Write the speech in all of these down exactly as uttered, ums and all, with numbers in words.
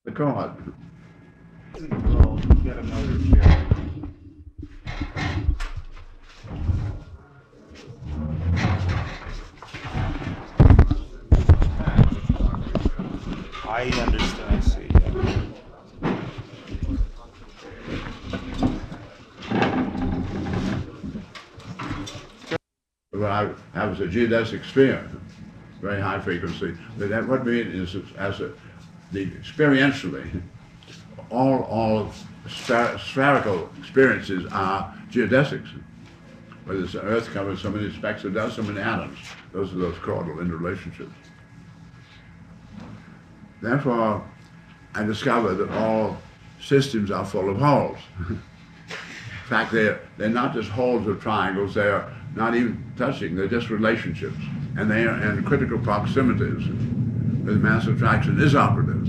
The chord. Well, get another chair. I understand. I see. Yeah. What I have is a geodesic sphere, very high frequency. But that what we mean is as a, the experientially, all all spher spherical experiences are geodesics. Whether it's the Earth covers so many specks of dust, so many atoms. Those are those causal interrelationships. Therefore, I discovered that all systems are full of holes. In fact, they're, they're not just holes of triangles, they are not even touching, they're just relationships. And they are in critical proximities where mass attraction is operative.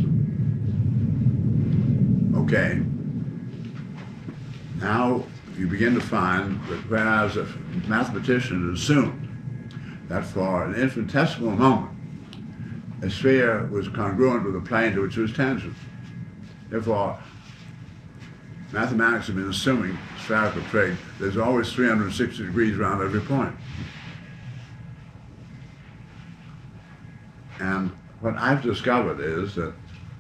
Okay. Now you begin to find that whereas a mathematician assumed that for an infinitesimal moment, a sphere was congruent with a plane to which it was tangent. Therefore, mathematics have been assuming spherical trig, there's always three hundred sixty degrees around every point. And what I've discovered is that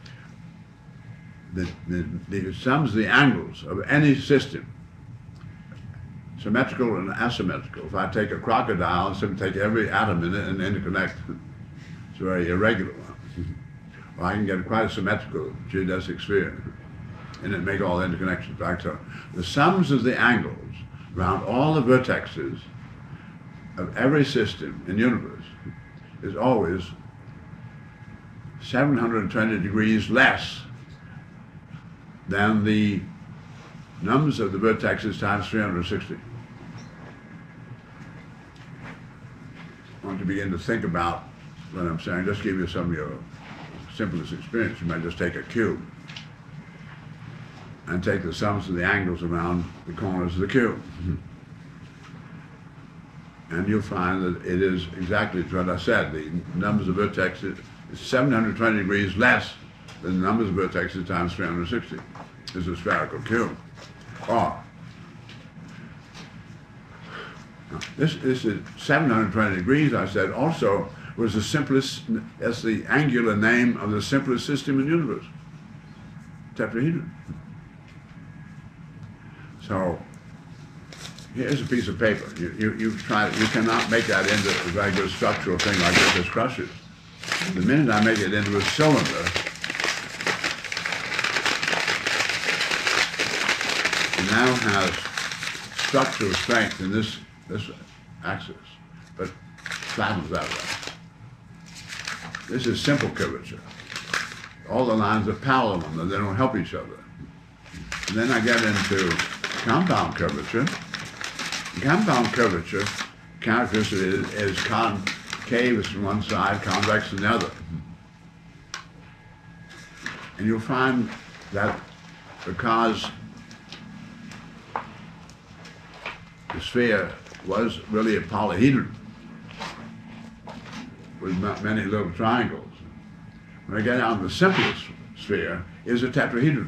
the, the, the sums of the angles of any system, symmetrical and asymmetrical, if I take a crocodile and simply take every atom in it and interconnect, it's a very irregular one. Well, I can get quite a symmetrical geodesic sphere and then make all the interconnections back. So the sums of the angles around all the vertexes of every system in the universe is always seven hundred twenty degrees less than the numbers of the vertexes times three hundred sixty. I want to begin to think about what I'm saying. Just give you some of your simplest experience. You might just take a cube and take the sums of the angles around the corners of the cube. And you'll find that it is exactly what I said. The numbers of vertexes is seven hundred twenty degrees less than the numbers of vertexes times three hundred sixty. This is a spherical cube. Or, this, this is seven hundred twenty degrees, I said, also was the simplest, that's the angular name of the simplest system in the universe, tetrahedron. So, here's a piece of paper. You, you, you, try, you cannot make that into a very good structural thing like this, just crush it. The minute I make it into a cylinder, it now has structural strength in this, this axis, but flattens that way. This is simple curvature. All the lines are parallel, and they don't help each other. And then I get into compound curvature. Compound curvature characteristic is, is concave from one side, convex from the other. And you'll find that because the sphere was really a polyhedron with many little triangles, when I get out the simplest sphere is a tetrahedron.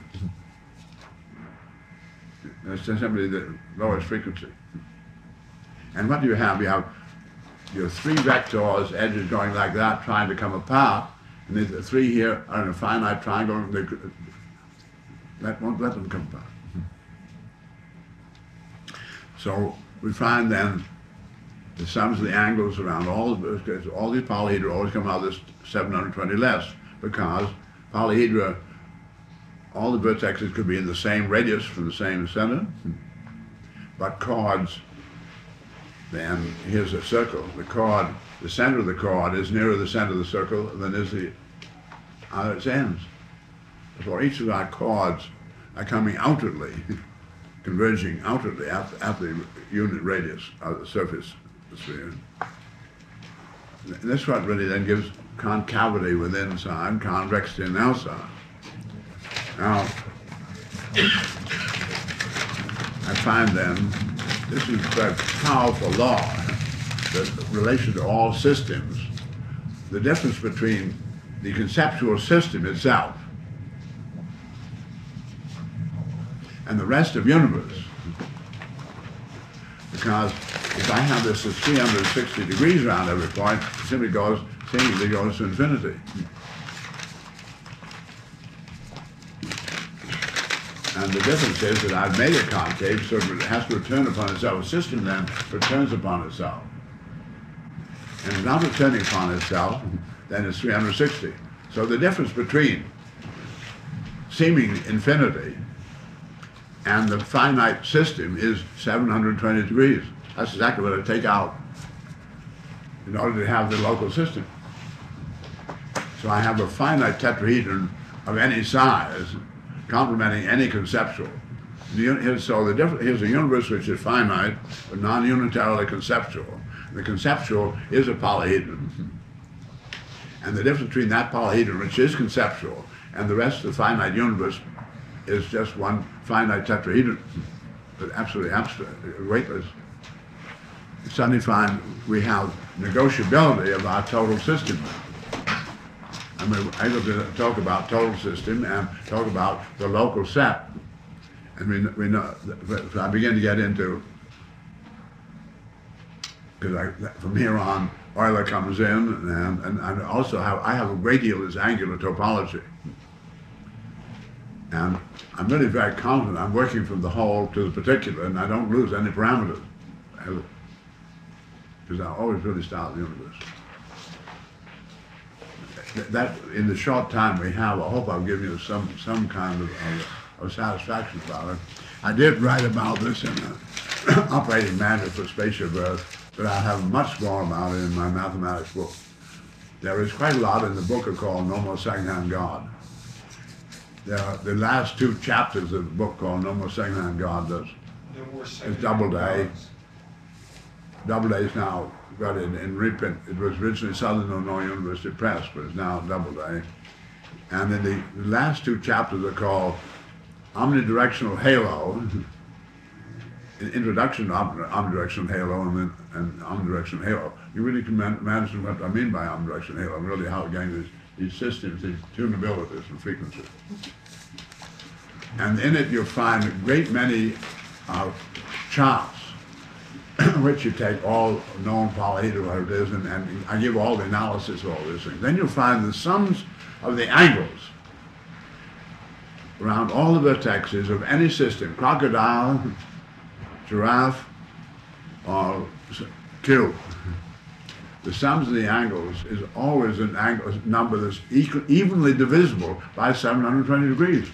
That's simply the lowest frequency. And what do you have? You have your three vectors, edges going like that, trying to come apart, and the three here are in a finite triangle, and they could, that won't let them come apart. So we find then the sums of the angles around all, all these polyhedra always come out this seven hundred twenty less, because polyhedra, all the vertexes could be in the same radius from the same center, but chords, then here's a circle. The chord, the center of the chord is nearer the center of the circle than is the other its ends. For each of our chords are coming outwardly, converging outwardly at, at the unit radius of the surface of the sphere. And this is what really then gives concavity within inside, convexity on the outside. Now, I find then, this is a very powerful law, that in relation to all systems, the difference between the conceptual system itself and the rest of universe. Because if I have this at three hundred sixty degrees around every point, it simply goes, seemingly goes to infinity. And the difference is that I've made it concave, so it has to return upon itself. A system then returns upon itself. And it's not returning upon itself, then it's three hundred sixty. So the difference between seeming infinity and the finite system is seven hundred twenty degrees. That's exactly what I take out in order to have the local system. So I have a finite tetrahedron of any size, complementing any conceptual. So the difference, here's a universe which is finite, but non-unitarily conceptual. The conceptual is a polyhedron. And the difference between that polyhedron, which is conceptual, and the rest of the finite universe is just one finite tetrahedron, but absolutely abstract, weightless. You suddenly find we have negotiability of our total system. And we're able to talk about total system and talk about the local set. And we, we know, if I begin to get into, because I, from here on, Euler comes in, and, and I also have, I have a great deal of this angular topology. And I'm really very confident I'm working from the whole to the particular, and I don't lose any parameters. Because I always really start the universe. That, in the short time we have, I hope I've given you some, some kind of, of, of satisfaction about it. I did write about this in an operating manual for spaceship Earth, but I have much more about it in my mathematics book. There is quite a lot in the book called No More Secondhand God. There are the last two chapters of the book called No More Secondhand God does. No more It's second Doubleday. gods. Doubleday is now got it in reprint. It was originally Southern Illinois University Press, but it's now Doubleday. And then the, the last two chapters are called Omnidirectional Halo, an introduction to omnidirectional halo, and then and omnidirectional halo. You really can man imagine what I mean by omnidirectional halo, and really how again these, these systems, these tunabilities and frequencies. And in it you'll find a great many uh, charts, which you take all known polyhedra, what it is, and, and I give all the analysis of all these things. Then you'll find the sums of the angles around all the vertexes of any system, crocodile, giraffe, or cube. The sums of the angles is always an angle a number that's equal, evenly divisible by seven hundred twenty degrees.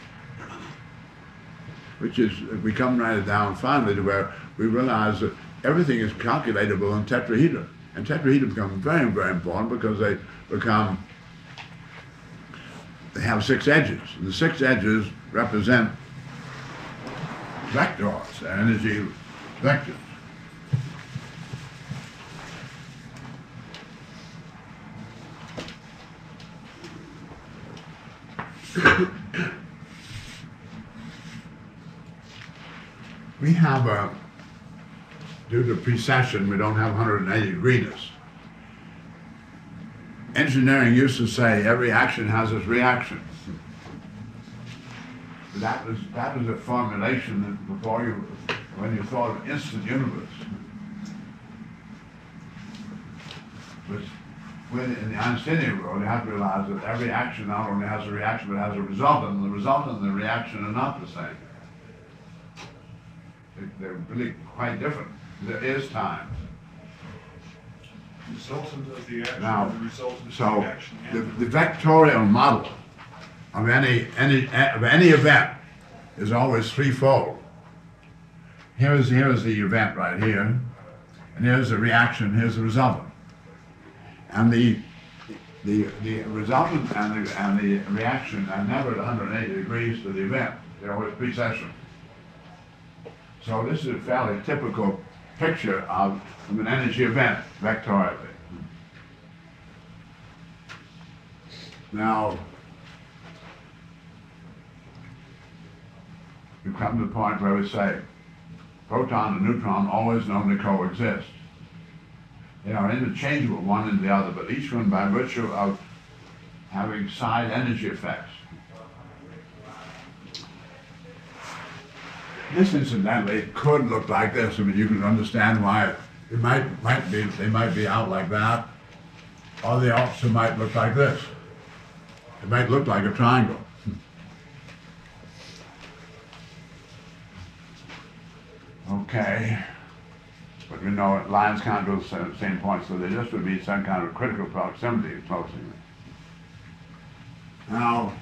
Which is, we come right down finally to where we realize that everything is calculatable in tetrahedra. And tetrahedra become very, very important because they become, they have six edges. And the six edges represent vectors, energy vectors. We have a, due to precession, we don't have one hundred eighty degrees. Engineering used to say every action has its reaction. That was, that was a formulation that before you, when you thought of instant universe. But when in the Einsteinian world, you have to realize that every action not only has a reaction, but has a resultant, and the resultant and the reaction are not the same. They're really quite different. There is time. Resultant of the action, Now, the resultant of so the action. the, and the vectorial model of any any of any event is always threefold. Here's here's the event right here, and here's the reaction. Here's the resultant, and the the the resultant and the and the reaction are never at one hundred eighty degrees to the event. They're always precession. So this is a fairly typical picture of, of an energy event, vectorially. Now, we come to the point where we say, proton and neutron always known to coexist. They are interchangeable one and the other, but each one by virtue of having side energy effects. This incidentally could look like this. I mean, you can understand why it, it might might be they might be out like that, or they also might look like this. It might look like a triangle. Okay, but we know lines can't go to the same point, so there just would be some kind of critical proximity closing. Now,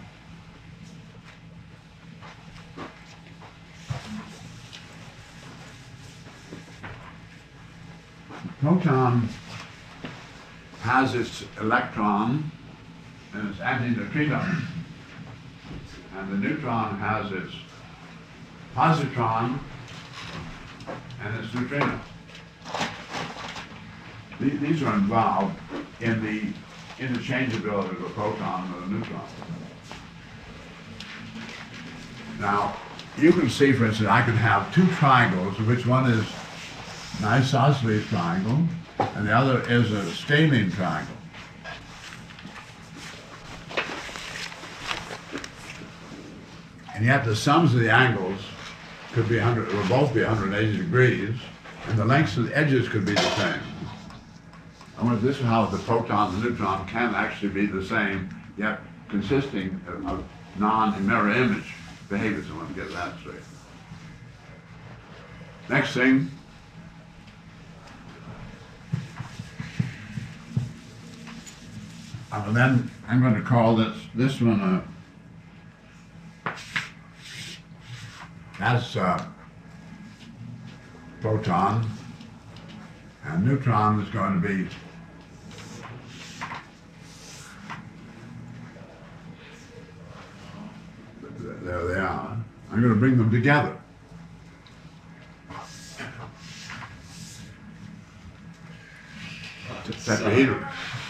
proton has its electron and its antineutrino, and the neutron has its positron and its neutrino. These are involved in the interchangeability of a proton with a neutron. Now, you can see, for instance, I could have two triangles, of which one is an isosceles triangle, and the other is a scalene triangle. And yet the sums of the angles could be one hundred, will both be one hundred eighty degrees, and the lengths of the edges could be the same. I wonder if this is how the proton and the neutron can actually be the same, yet consisting of, of non-mirror image behaviors. I want to get that straight. Next thing, and then I'm going to call this this one a that's a proton, and neutron is going to be there they are. I'm going to bring them together. Tetrahedron.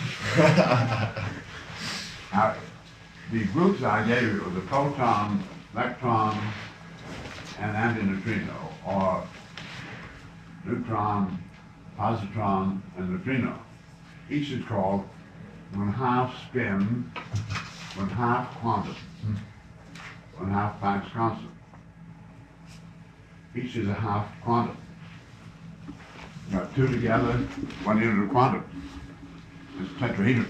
Now, the groups I gave you were the proton, electron, and antineutrino, or neutron, positron, and neutrino. Each is called one half spin, one half quantum, one half Planck's constant. Each is a half quantum. Got two together, one unit of quantum. It's tetrahedron.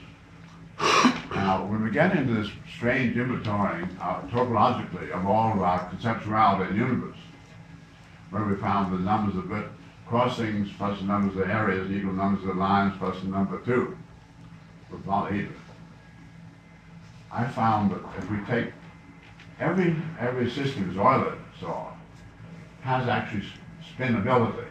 Now, when we get into this strange inventorying uh, topologically of all of our conceptuality in the universe, where we found the numbers of bit crossings plus the numbers of areas equal numbers of lines plus the number two for polyhedra, I found that if we take every every system as Euler saw has actually spinability.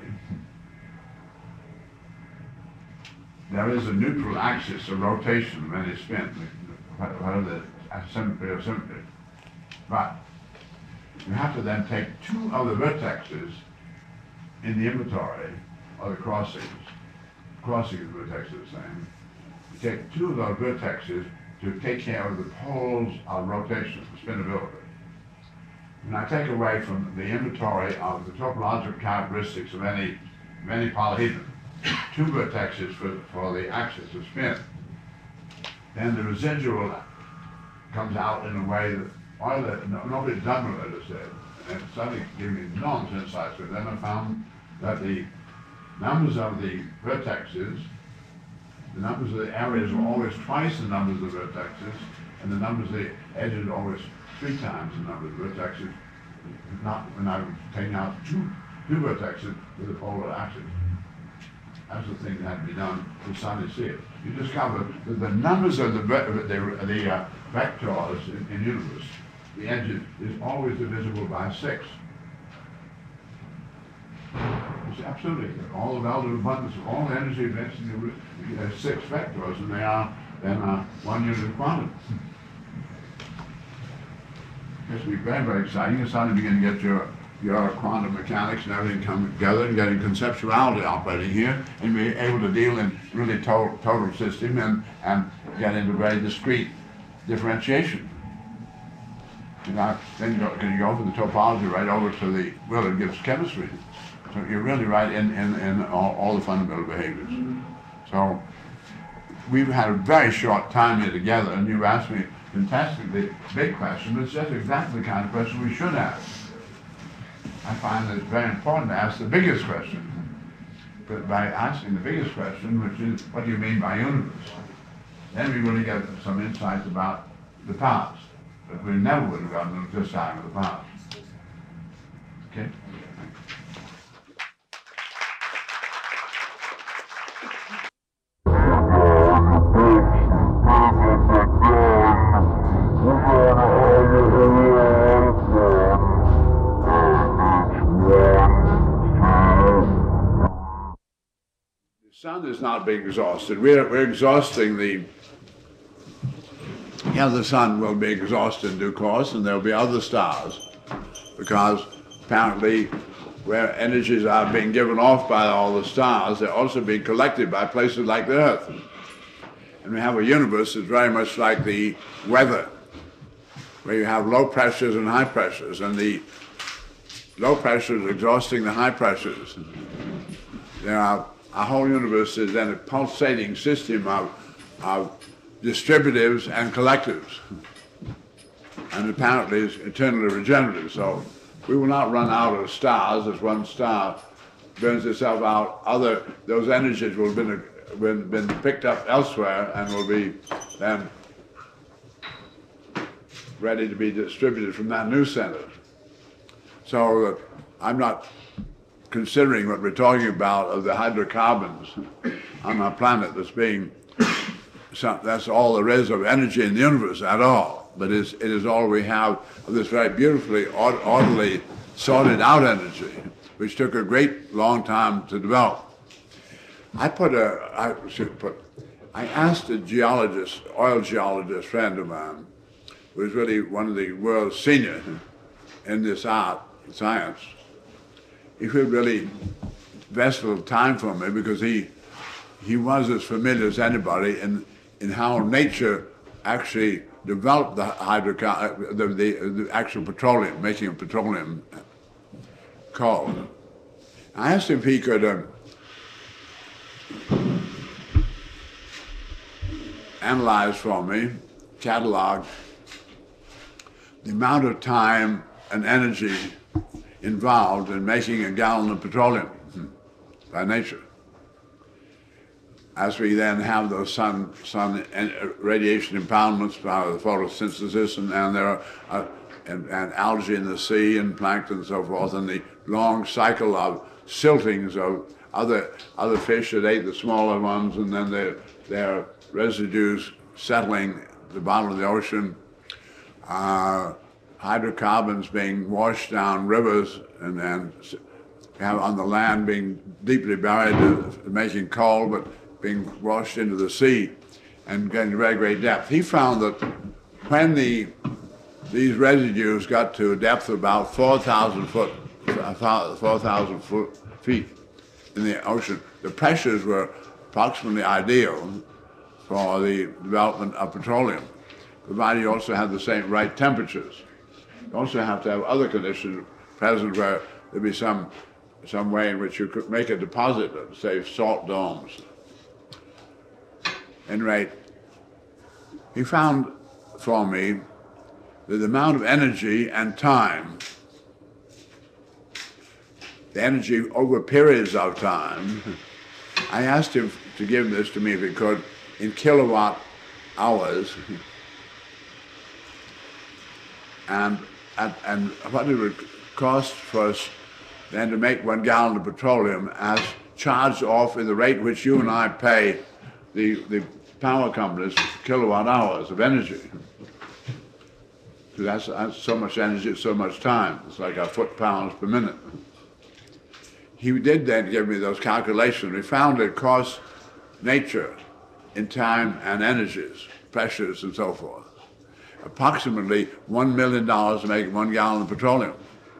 There is a neutral axis of rotation of any spin, whatever the symmetry of symmetry. But you have to then take two of the vertexes in the inventory, or the crossings. Crossings of the vertex are the same. You take two of those vertexes to take care of the poles of rotation, spinability. And I take away from the inventory of the topological characteristics of any, of any polyhedron two vertexes for, for the axis of spin. Then the residual comes out in a way that Euler, no, nobody's done what Euler said. And it suddenly gave me enormous insights. But then I found that the numbers of the vertexes, the numbers of the areas were always twice the numbers of the vertexes, and the numbers of the edges are always three times the number of vertexes, not when I was taking out two, two vertexes with the polar axis. That's the thing that had to be done to suddenly see it. You discover that the numbers of the, the, the uh, vectors in, in universe, the edges, is always divisible by six. It's absolutely, all the relative abundance of all the energy events in the, there's six vectors, and they are then uh, one unit of quantum. This will be very, very exciting. You suddenly begin to get your your quantum mechanics and everything come together and getting conceptuality operating here, and be able to deal in really total, total system and, and get into very discrete differentiation. You know, then you go, can you go from the topology right over to the, well, it gives chemistry. So you're really right in, in, in all, all the fundamental behaviors. So we've had a very short time here together, and you've asked me a fantastically big question, but it's just exactly the kind of question we should ask. I find that it's very important to ask the biggest question. But by asking the biggest question, which is, what do you mean by universe? Then we really get some insights about the past. But we never would have gotten to this side of the past. Okay? The sun is not being exhausted. We're, we're exhausting the, yeah, the sun will be exhausted in due course, and there'll be other stars, because apparently where energies are being given off by all the stars, they're also being collected by places like the Earth. And we have a universe that's very much like the weather, where you have low pressures and high pressures, and the low pressures are exhausting the high pressures. There are, our whole universe is then a pulsating system of, of distributives and collectives, and apparently is eternally regenerative. So we will not run out of stars. As one star burns itself out, other those energies will have been, been, been picked up elsewhere and will be then ready to be distributed from that new center. So uh, I'm not considering what we're talking about of the hydrocarbons on our planet as being some, that's all there is of energy in the universe at all. But it's, it is all we have of this very beautifully, orderly, sorted out energy, which took a great long time to develop. I put a, I should put, I asked a geologist, oil geologist friend of mine, who is really one of the world's senior in this art, science, if he'd really invest a little time for me, because he he was as familiar as anybody in in how nature actually developed the hydrocarbon, the, the, the actual petroleum, making of petroleum coal. I asked him if he could uh, analyze for me, catalog the amount of time and energy involved in making a gallon of petroleum by nature. As we then have those sun, sun radiation impoundments by the photosynthesis, and, and there are uh, and, and algae in the sea and plankton and so forth, and the long cycle of siltings of other other fish that ate the smaller ones, and then their their residues settling at the bottom of the ocean. Uh, hydrocarbons being washed down rivers, and then have on the land being deeply buried, uh, making coal, but being washed into the sea and getting very great depth. He found that when the these residues got to a depth of about four thousand foot, four thousand foot, feet in the ocean, the pressures were approximately ideal for the development of petroleum, provided you also had the same right temperatures. You also have to have other conditions present where there'd be some some way in which you could make a deposit of, say, salt domes. At any rate, he found for me that the amount of energy and time, the energy over periods of time, I asked him to give this to me, if he could, in kilowatt hours, and And, and what it would cost for us then to make one gallon of petroleum as charged off in the rate which you and I pay the, the power companies kilowatt hours of energy. Because that's, that's so much energy, so much time. It's like our foot pounds per minute. He did then give me those calculations. We found it cost nature in time and energies, pressures and so forth, approximately one million dollars to make one gallon of petroleum.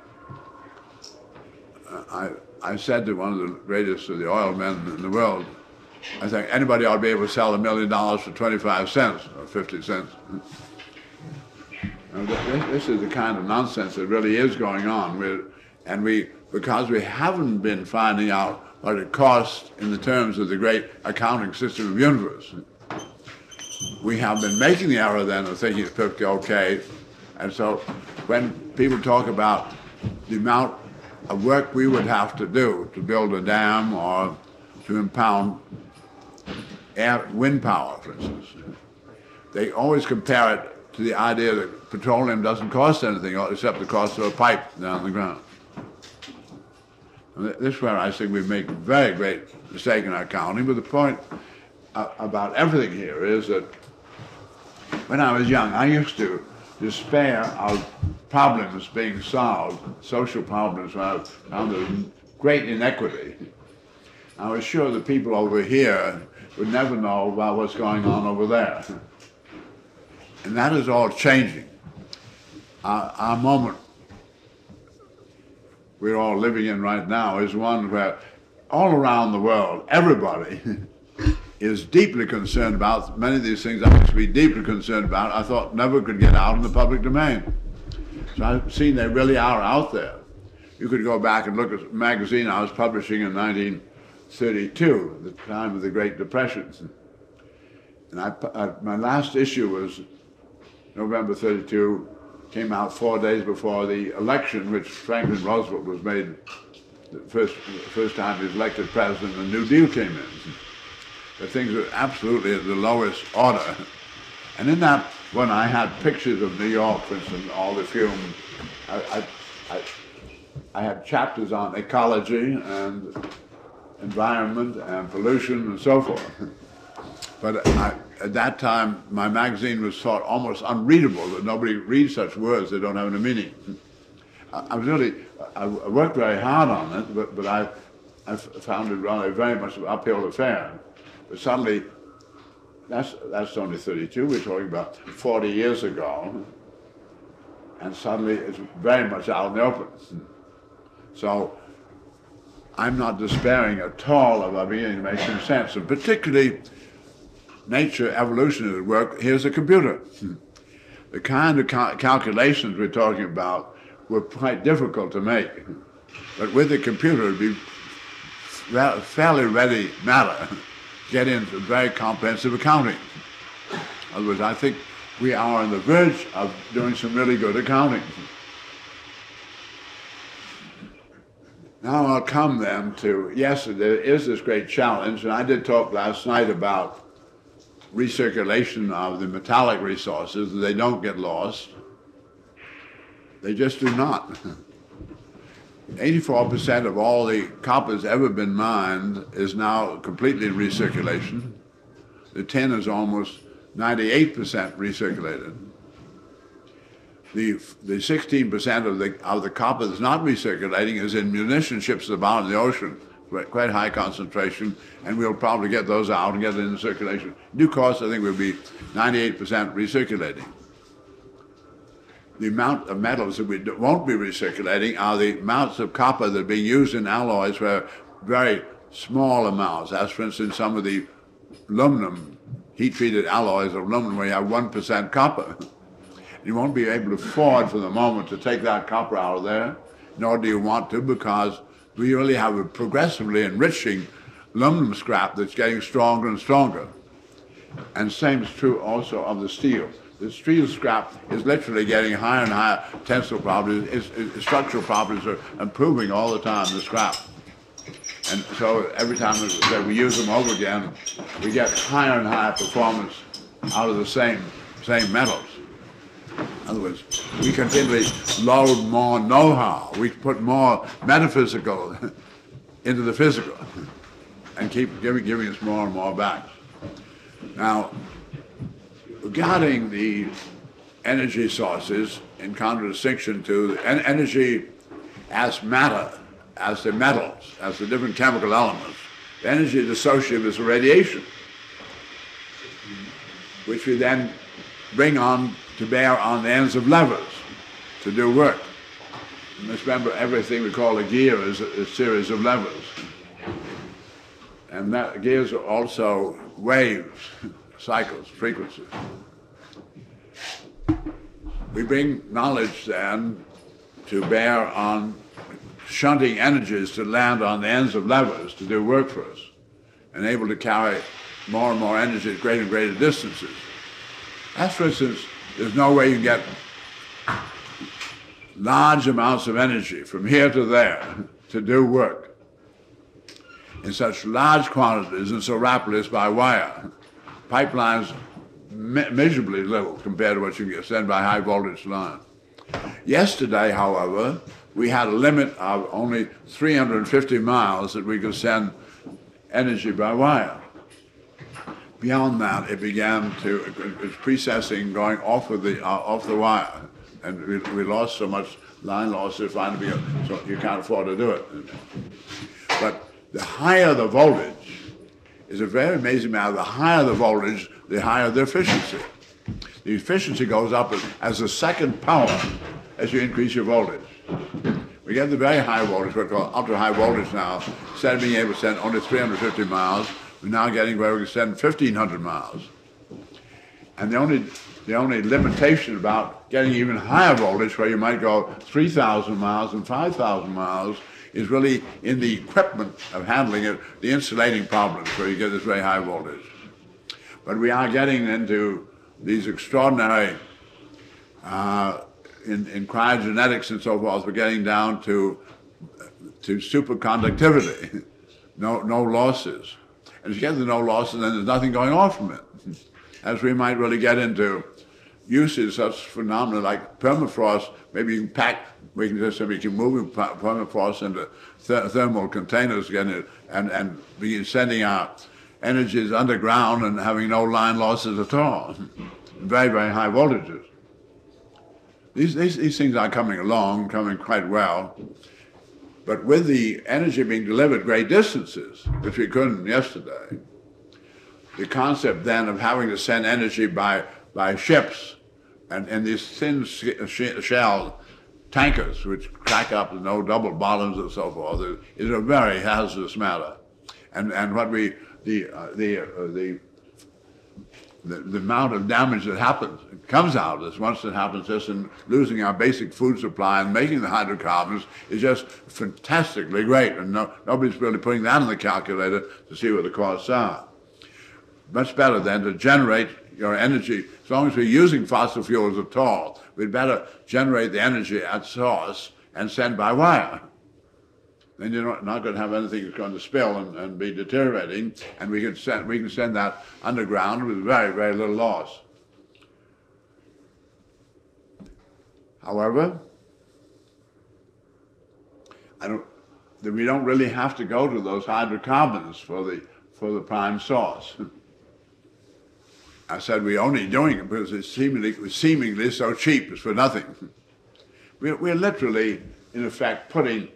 Uh, I, I said to one of the greatest of the oil men in the world, I think anybody ought to be able to sell a million dollars for twenty-five cents or fifty cents. Now, this, this is the kind of nonsense that really is going on. We're, and we, because we haven't been finding out what it costs in the terms of the great accounting system of the universe, we have been making the error then of thinking it's perfectly okay. And so when people talk about the amount of work we would have to do to build a dam or to impound air, wind power, for instance. They always compare it to the idea that petroleum doesn't cost anything except the cost of a pipe down the ground. And this is where I think we make a very great mistake in our counting, but the point uh, about everything here is that when I was young, I used to despair of problems being solved, social problems, when I found there was great inequity. I was sure the people over here would never know about what's going on over there. And that is all changing. Our, our moment we're all living in right now is one where all around the world, everybody is deeply concerned about many of these things I used to be deeply concerned about, I thought never could get out in the public domain. So I've seen they really are out there. You could go back and look at a magazine I was publishing in nineteen thirty-two, the time of the Great Depression. And I, I, my last issue was November thirty-two, came out four days before the election, which Franklin Roosevelt was made the first, the first time he was elected president, and the New Deal came in. But things were absolutely at the lowest order. And in that one, I had pictures of New York, for instance, all the film. I, I, I, I had chapters on ecology and environment and pollution and so forth. But I, at that time, my magazine was thought almost unreadable, that nobody reads such words that don't have any meaning. I, I was really, I, I worked very hard on it, but, but I, I found it rather very much an uphill affair. But suddenly, that's, that's only thirty-two, we're talking about forty years ago, and suddenly it's very much out in the open. So I'm not despairing at all of our beginning to make some sense, and particularly nature, evolution at work. Here's a computer. The kind of cal calculations we're talking about were quite difficult to make, but with the computer it would be fairly ready matter to get into very comprehensive accounting. In other words, I think we are on the verge of doing some really good accounting. Now I'll come then to, yes, there is this great challenge, and I did talk last night about recirculation of the metallic resources. They don't get lost. They just do not. eighty-four percent of all the copper that's ever been mined is now completely in recirculation. The tin is almost ninety-eight percent recirculated. The, the sixteen percent of the, of the copper that's not recirculating is in munition ships at the bottom of the ocean, quite high concentration, and we'll probably get those out and get it into circulation. In due course, I think we'll be ninety-eight percent recirculating. The amount of metals that we won't be recirculating are the amounts of copper that are being used in alloys where very small amounts, as for instance some of the aluminum, heat-treated alloys of aluminum where you have one percent copper. You won't be able to afford for the moment to take that copper out of there, nor do you want to, because we really have a progressively enriching aluminum scrap that's getting stronger and stronger. And same is true also of the steel. The steel scrap is literally getting higher and higher tensile properties. Its, its structural properties are improving all the time, the scrap. And so every time that we use them over again, we get higher and higher performance out of the same, same metals. In other words, we continually load more know-how. We put more metaphysical into the physical and keep giving, giving us more and more back. Now, regarding the energy sources, in contradistinction to the en energy as matter, as the metals, as the different chemical elements, the energy is associated with radiation, which we then bring on to bear on the ends of levers to do work. You must remember everything we call a gear is a, a series of levers. And that gears are also waves, cycles, frequencies. We bring knowledge then to bear on shunting energies to land on the ends of levers to do work for us, and able to carry more and more energy at greater and greater distances. As for instance, there's no way you can get large amounts of energy from here to there to do work in such large quantities and so rapidly as by wire. Pipelines mi- miserably little compared to what you can send by high voltage line. Yesterday, however, we had a limit of only three hundred fifty miles that we could send energy by wire. Beyond that, it began to, it was precessing going off of the, uh, off the wire. And we, we lost so much line loss that finally, so you can't afford to do it. But the higher the voltage is a very amazing matter. The higher the voltage, the higher the efficiency. The efficiency goes up as, as the second power as you increase your voltage. We get the very high voltage, what we call ultra high voltage now. Instead of being able to send only three hundred fifty miles, we're now getting where we can send fifteen hundred miles. And the only, the only limitation about getting even higher voltage, where you might go three thousand miles and five thousand miles, is really in the equipment of handling it, the insulating problems where you get this very high voltage. But we are getting into these extraordinary, uh, in, in cryogenetics and so forth, we're getting down to, to superconductivity, no, no losses. And if you get the no losses, then there's nothing going on from it. As we might really get into uses such phenomena like permafrost, maybe you can pack, we can just simply keep moving permafrost into th thermal containers again, and, and begin sending out energies underground and having no line losses at all. Very, very high voltages. These, these, these things are coming along, coming quite well. But with the energy being delivered great distances, which we couldn't yesterday, the concept then of having to send energy by, by ships and, and these thin sh sh shell tankers, which crack up with no double bottoms and so forth, is a very hazardous matter. And, and what we, the, uh, the, uh, the, the, the amount of damage that happens, it comes out of this once it happens, just in losing our basic food supply and making the hydrocarbons is just fantastically great. And no, nobody's really putting that in the calculator to see what the costs are. Much better then to generate your energy, as long as we're using fossil fuels at all, we'd better generate the energy at source and send by wire. Then you're not, not going to have anything that's going to spill and, and be deteriorating, and we can send we can send that underground with very, very little loss. However, I don't, we don't really have to go to those hydrocarbons for the for the prime source. I said we're only doing it because it's seemingly, it's seemingly so cheap, it's for nothing. We're, we're literally, in effect, putting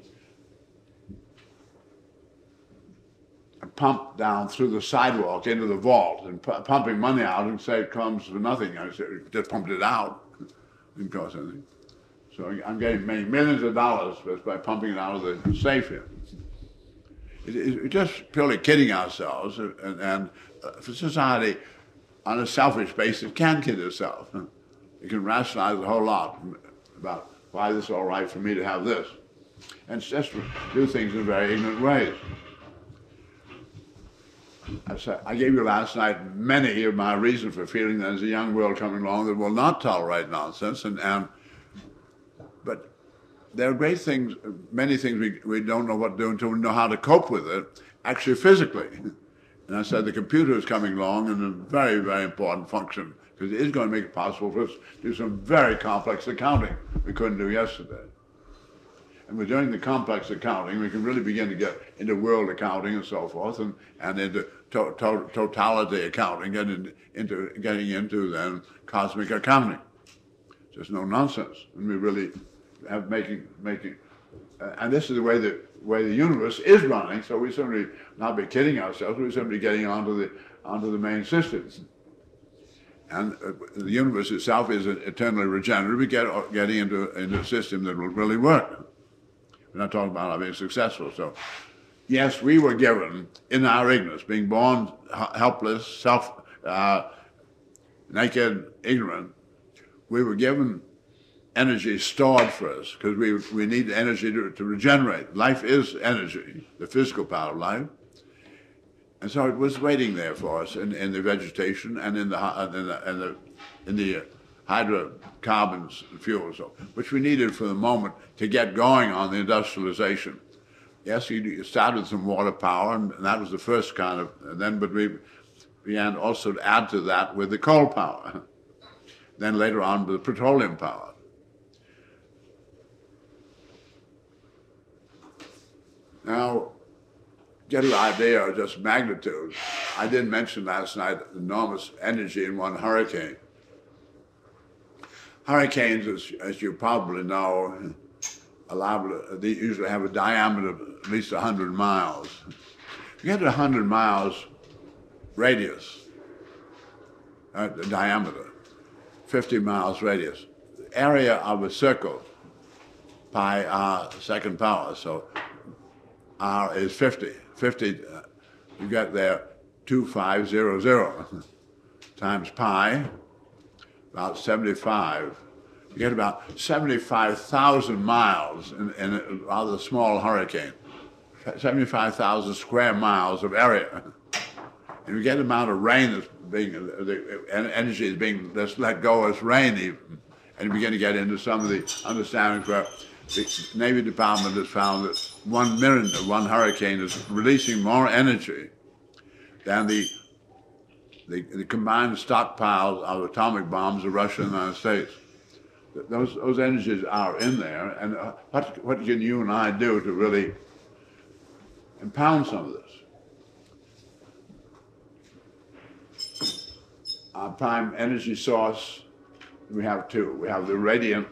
a pump down through the sidewalk into the vault and pu pumping money out and say it comes for nothing. I said, just pumped it out. Didn't cost anything. So I'm getting many millions of dollars just by pumping it out of the safe here. It, it, it's just purely kidding ourselves, and, and uh, for society, on a selfish basis, can kid itself. You can rationalize a whole lot about why this is all right for me to have this. And it's just do things in very ignorant ways. I, said, I gave you last night many of my reasons for feeling that there's a young world coming along that will not tolerate nonsense. And, and but there are great things, many things we, we don't know what to do until we know how to cope with it, actually physically. And I said the computer is coming along in a very, very important function, because it is going to make it possible for us to do some very complex accounting we couldn't do yesterday. And we're doing the complex accounting, we can really begin to get into world accounting and so forth, and, and into to, to, totality accounting, and in, into getting into then cosmic accounting. Just no nonsense. And we really have making, making uh, and this is the way that way the universe is running, so we simply not be kidding ourselves, we're simply getting onto the, onto the main systems. And uh, the universe itself is eternally regenerative, we get getting into, into a system that will really work. We're not talking about being successful. So, yes, we were given, in our ignorance, being born helpless, self, uh, naked, ignorant, we were given energy stored for us, because we, we need energy to, to regenerate. Life is energy, the physical part of life. And so it was waiting there for us in, in the vegetation and in the, in the, in the, in the hydrocarbons fuel, so, which we needed for the moment to get going on the industrialization. Yes, you started with some water power, and that was the first kind of, and then, but we began also to add to that with the coal power. Then later on with the petroleum power. Now, get an idea of just magnitude. I did mention last night enormous energy in one hurricane. Hurricanes, as, as you probably know, are liable, they usually have a diameter of at least one hundred miles. You get a one hundred miles radius, uh, the diameter, fifty miles radius. The area of a circle, pi r second power, so r is fifty. fifty, uh, you get there two thousand five hundred times pi, about seventy-five. You get about seventy-five thousand miles in, in a rather small hurricane, seventy-five thousand square miles of area. And you get the amount of rain that's being, the energy is being just let go as rain even. And you begin to get into some of the understandings where the Navy Department has found that one minute of one hurricane is releasing more energy than the, the, the combined stockpiles of atomic bombs of Russia and the United States. Those, those energies are in there, and uh, what, what can you and I do to really impound some of this? Our prime energy source, we have two. We have the radiant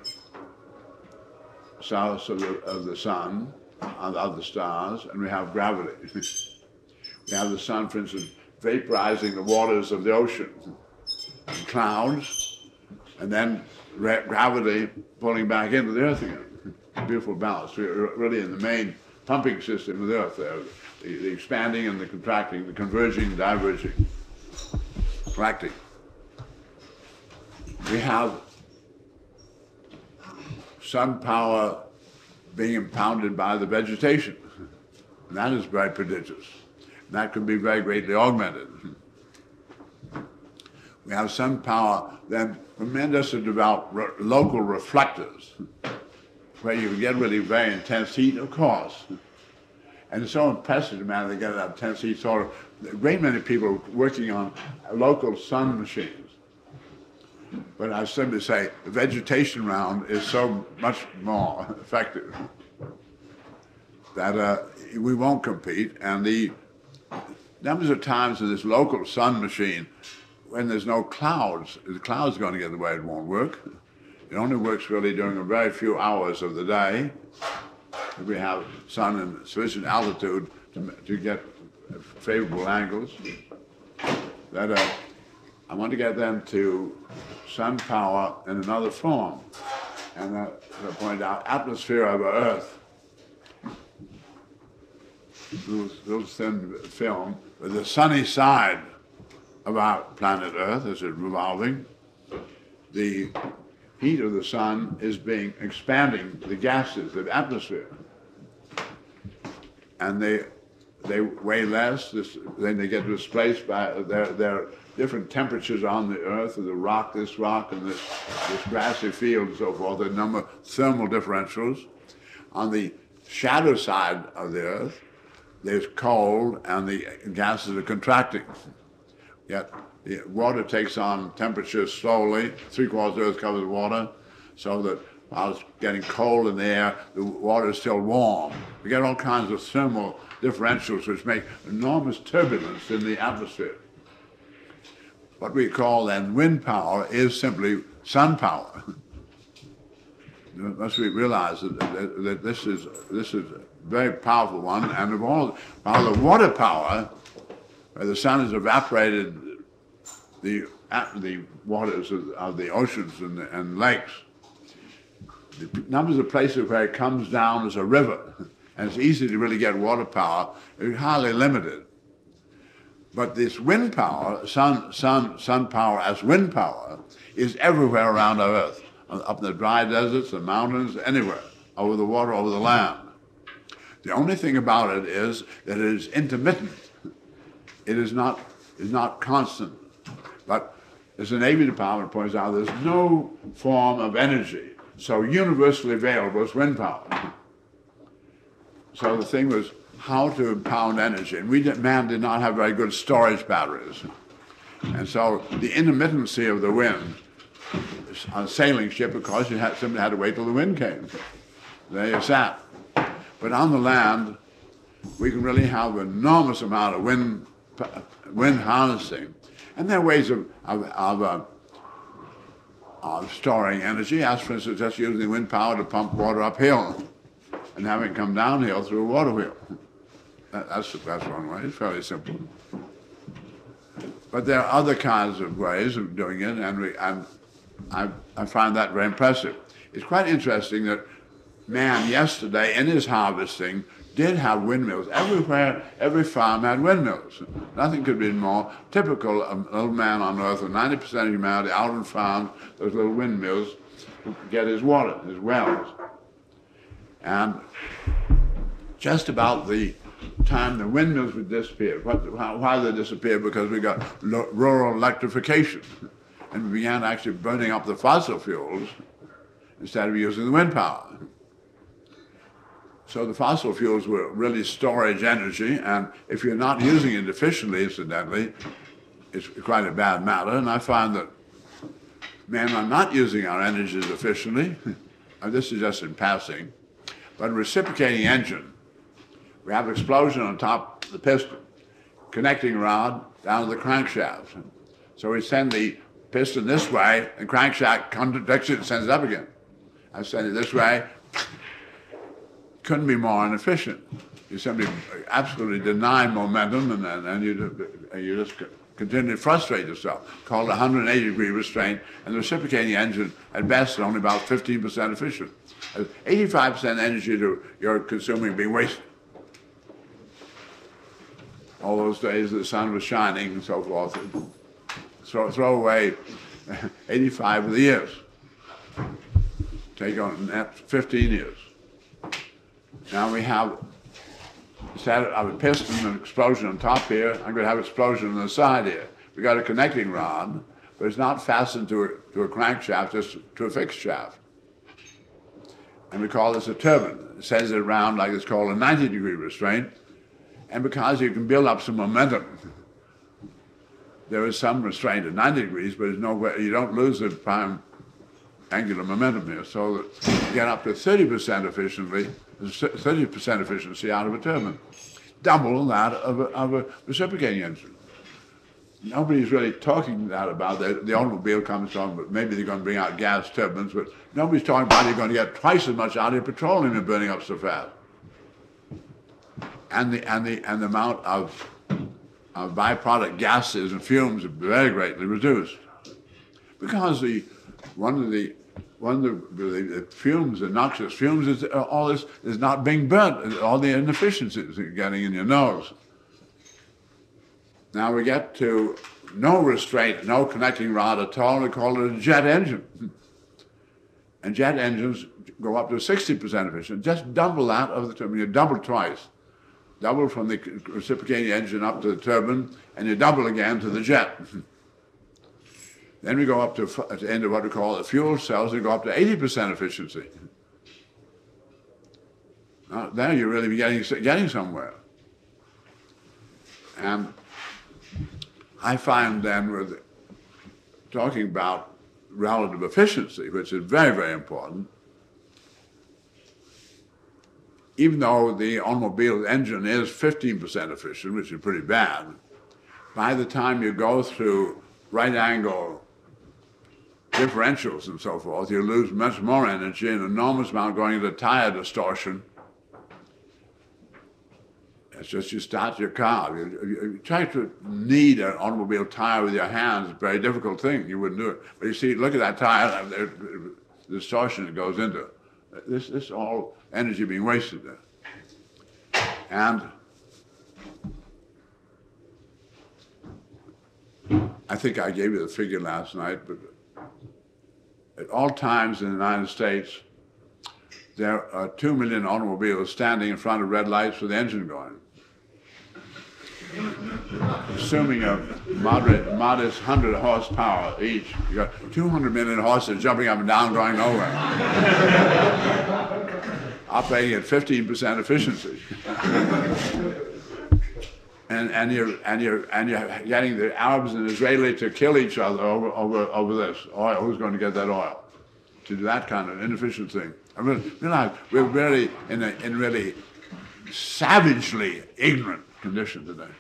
source of the, of the sun, of, of the stars, and we have gravity. We have the sun, for instance, vaporizing the waters of the ocean, and clouds, and then gravity pulling back into the earth again. Beautiful balance. We're really in the main pumping system of the earth there. The, the expanding and the contracting, the converging, diverging, contracting. We have sun power being impounded by the vegetation. And that is very prodigious. And that can be very greatly augmented. We have sun power then tremendous to develop re local reflectors, where you can get really very intense heat, of course. And it's so impressive, man, they get that intense heat. So a great many people working on local sun machines. But I simply say the vegetation round is so much more effective that uh, we won't compete. And the numbers of times in this local sun machine, when there's no clouds, the clouds are going to get in the way, it won't work. It only works really during a very few hours of the day. If we have sun and sufficient altitude to, to get favorable angles. That uh, I want to get them to sun power in another form. And uh, as I pointed out, atmosphere of Earth, little, little thin film, with the sunny side of our planet Earth as it's revolving, the heat of the sun is being expanding the gases of the atmosphere, and they they weigh less. This, then they get displaced by their their different temperatures on the Earth, of the rock, this rock, and this this grassy field, and so forth. A number of thermal differentials. On the shadow side of the Earth, there's cold, and the gases are contracting. Yet the water takes on temperature slowly. Three quarters of the Earth covers water, so that while it's getting cold in the air, the water is still warm. We get all kinds of thermal differentials which make enormous turbulence in the atmosphere. What we call then wind power is simply sun power. Must we realize that, that, that this is this is a very powerful one, and of all, while the water power, where the sun has evaporated the the waters of, of the oceans and, and lakes, the numbers of places where it comes down as a river, and it's easy to really get water power, is highly limited. But this wind power, sun, sun, sun power as wind power, is everywhere around our Earth, up in the dry deserts, the mountains, anywhere, over the water, over the land. The only thing about it is that it is intermittent. It is not, is not constant. But as the Navy Department points out, there's no form of energy so universally available as wind power. So the thing was how to pound energy. And we did, man did not have very good storage batteries. And so the intermittency of the wind on a sailing ship, of course, you had, simply had to wait till the wind came. There you sat. But on the land, we can really have an enormous amount of wind, wind harnessing. And there are ways of, of, of, uh, of storing energy, as for instance, just using wind power to pump water uphill and having it come downhill through a water wheel. That, that's, that's one way. It's fairly simple. But there are other kinds of ways of doing it, and, we, and I, I find that very impressive. It's quite interesting that man yesterday in his harvesting did have windmills. Everywhere, every farm had windmills. Nothing could be more typical of an old man on earth with ninety percent of humanity out on farms, those little windmills to get his water, his wells. And just about the time the windmills would disappear. What, how, why they disappeared? Because we got rural electrification. And we began actually burning up the fossil fuels instead of using the wind power. So the fossil fuels were really storage energy, and if you're not using it efficiently, incidentally, it's quite a bad matter. And I find that men are not using our energies efficiently. And this is just in passing. But a reciprocating engine, we have explosion on top of the piston, connecting rod down to the crankshaft. So we send the piston this way, and crankshaft contradicts it and sends it up again. I send it this way. Couldn't be more inefficient. You simply absolutely deny momentum, and then and you, you just continue to frustrate yourself. Called a one hundred eighty degree restraint, and the reciprocating engine at best is only about fifteen percent efficient. eighty-five percent energy to you're consuming being wasted. All those days the sun was shining and so forth. Throw, throw away eighty-five of the years. Take on net fifteen years. Now we have, instead of a piston and explosion on top here, I'm going to have explosion on the side here. We got a connecting rod, but it's not fastened to a, to a crankshaft, just to a fixed shaft. And we call this a turbine. It sends it around like it's called a ninety degree restraint. And because you can build up some momentum, there is some restraint at ninety degrees, but there's no way, you don't lose the prime angular momentum here. So that you get up to thirty percent efficiently, thirty percent efficiency out of a turbine. Double that of a, of a reciprocating engine. Nobody's really talking that about that. The automobile comes on, but maybe they're going to bring out gas turbines, but nobody's talking about you're going to get twice as much out of your petroleum you're burning up so fast. And the and the and the amount of, of byproduct gases and fumes are very greatly reduced. Because the one of the one of the, the, the fumes, the noxious fumes, is uh, all this is not being burnt. All the inefficiencies you're getting in your nose. Now we get to no restraint, no connecting rod at all. We call it a jet engine. And jet engines go up to sixty percent efficient. Just double that of the turbine. You double twice. Double from the reciprocating engine up to the turbine, and you double again to the jet. Then we go up to, at the end of what we call the fuel cells, we go up to eighty percent efficiency. Now, there you're really getting, getting somewhere. And I find then with talking about relative efficiency, which is very, very important, even though the automobile engine is fifteen percent efficient, which is pretty bad, by the time you go through right angle differentials and so forth, you lose much more energy, an enormous amount going into tire distortion. It's just you start your car. You, you, you try to knead an automobile tire with your hands, it's a very difficult thing. You wouldn't do it. But you see, look at that tire, the distortion it goes into. This, this all energy being wasted there. And I think I gave you the figure last night, but at all times in the United States, there are two million automobiles standing in front of red lights with the engine going. assuming a moderate, modest one hundred horsepower each, you got two hundred million horses jumping up and down, going nowhere, operating at fifteen percent efficiency. And, and you're and you're and you're getting the Arabs and Israeli to kill each other over over over this oil. Who's going to get that oil? To do that kind of inefficient thing. I mean, realize we're really in a in really savagely ignorant condition today.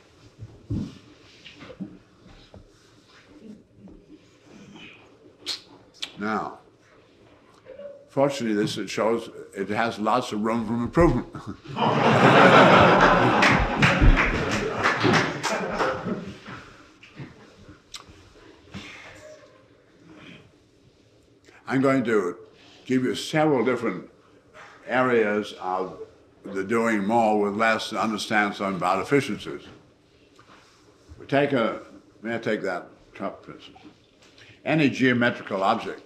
Now, fortunately, this it shows it has lots of room for improvement. I'm going to give you several different areas of the doing more with less to understand something about efficiencies. We take a, may I take that cup, for instance? Any geometrical object,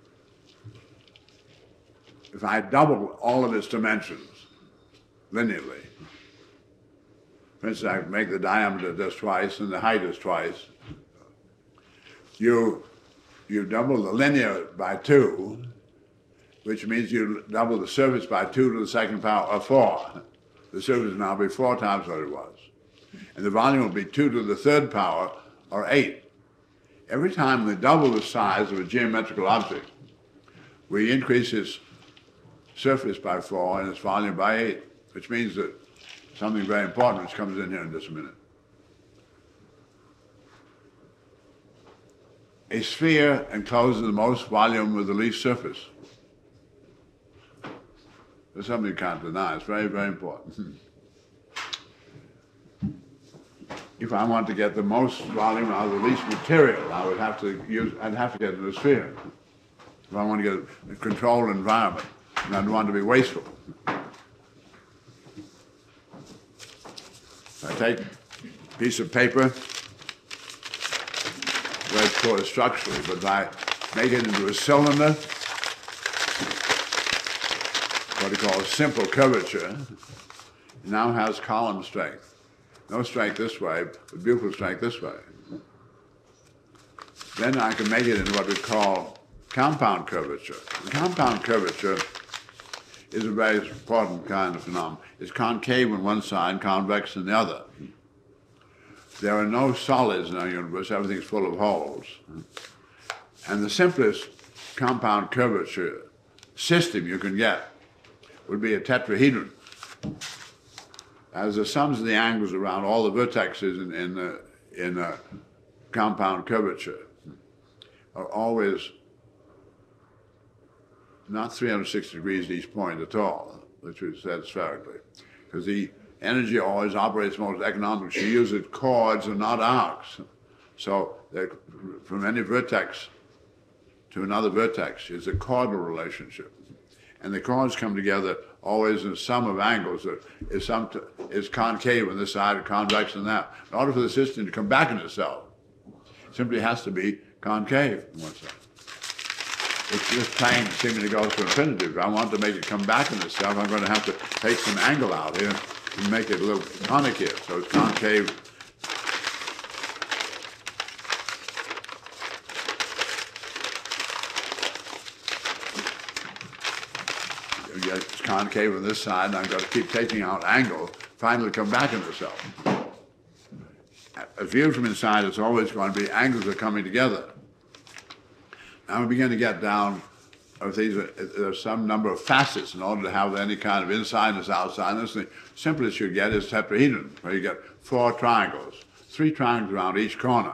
if I double all of its dimensions linearly, for instance, I make the diameter just twice and the height is twice, you You double the linear by two, which means you double the surface by two to the second power of four. The surface will now be four times what it was. And the volume will be two to the third power, or eight. Every time we double the size of a geometrical object, we increase its surface by four and its volume by eight, which means that something very important which comes in here in just a minute. A sphere encloses the most volume with the least surface. There's something you can't deny. It's very, very important. If I want to get the most volume out of the least material, I would have to use, I'd have to get in a sphere. If I want to get a controlled environment, and I'd want to be wasteful. I take a piece of paper, very poor structurally, but if I make it into a cylinder, what we call a simple curvature, it now has column strength. No strength this way, but beautiful strength this way. Then I can make it into what we call compound curvature. The compound curvature is a very important kind of phenomenon. It's concave on one side, convex on the other. There are no solids in our universe, everything's full of holes. And the simplest compound curvature system you can get would be a tetrahedron. As the sums of the angles around all the vertexes in, in, uh, in a compound curvature are always not three hundred sixty degrees at each point at all, which is said spherically, because the energy always operates most economically. She uses chords and not arcs. So from any vertex to another vertex is a chordal relationship. And the chords come together always in a sum of angles that is, some t is concave on this side and convex on that. In order for the system to come back in itself, it simply has to be concave on one side. It's this plane seeming to go to infinity. If I want to make it come back in itself, I'm going to have to take some angle out here and make it a little conic here. So it's concave. It's concave on this side, and I've got to keep taking out angle, finally come back into itself. A view from inside, it's always going to be angles are coming together. Now we begin to get down, if these are, there's some number of facets in order to have any kind of insideness, outsideness. The simplest you get is tetrahedron, where you get four triangles, three triangles around each corner.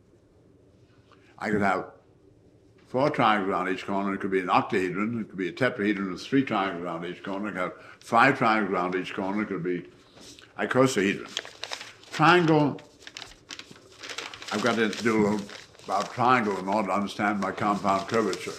I could have four triangles around each corner. It could be an octahedron. It could be a tetrahedron with three triangles around each corner. It could have five triangles around each corner. It could be icosahedron. Triangle, I've got to do a little about triangle in order to understand my compound curvature.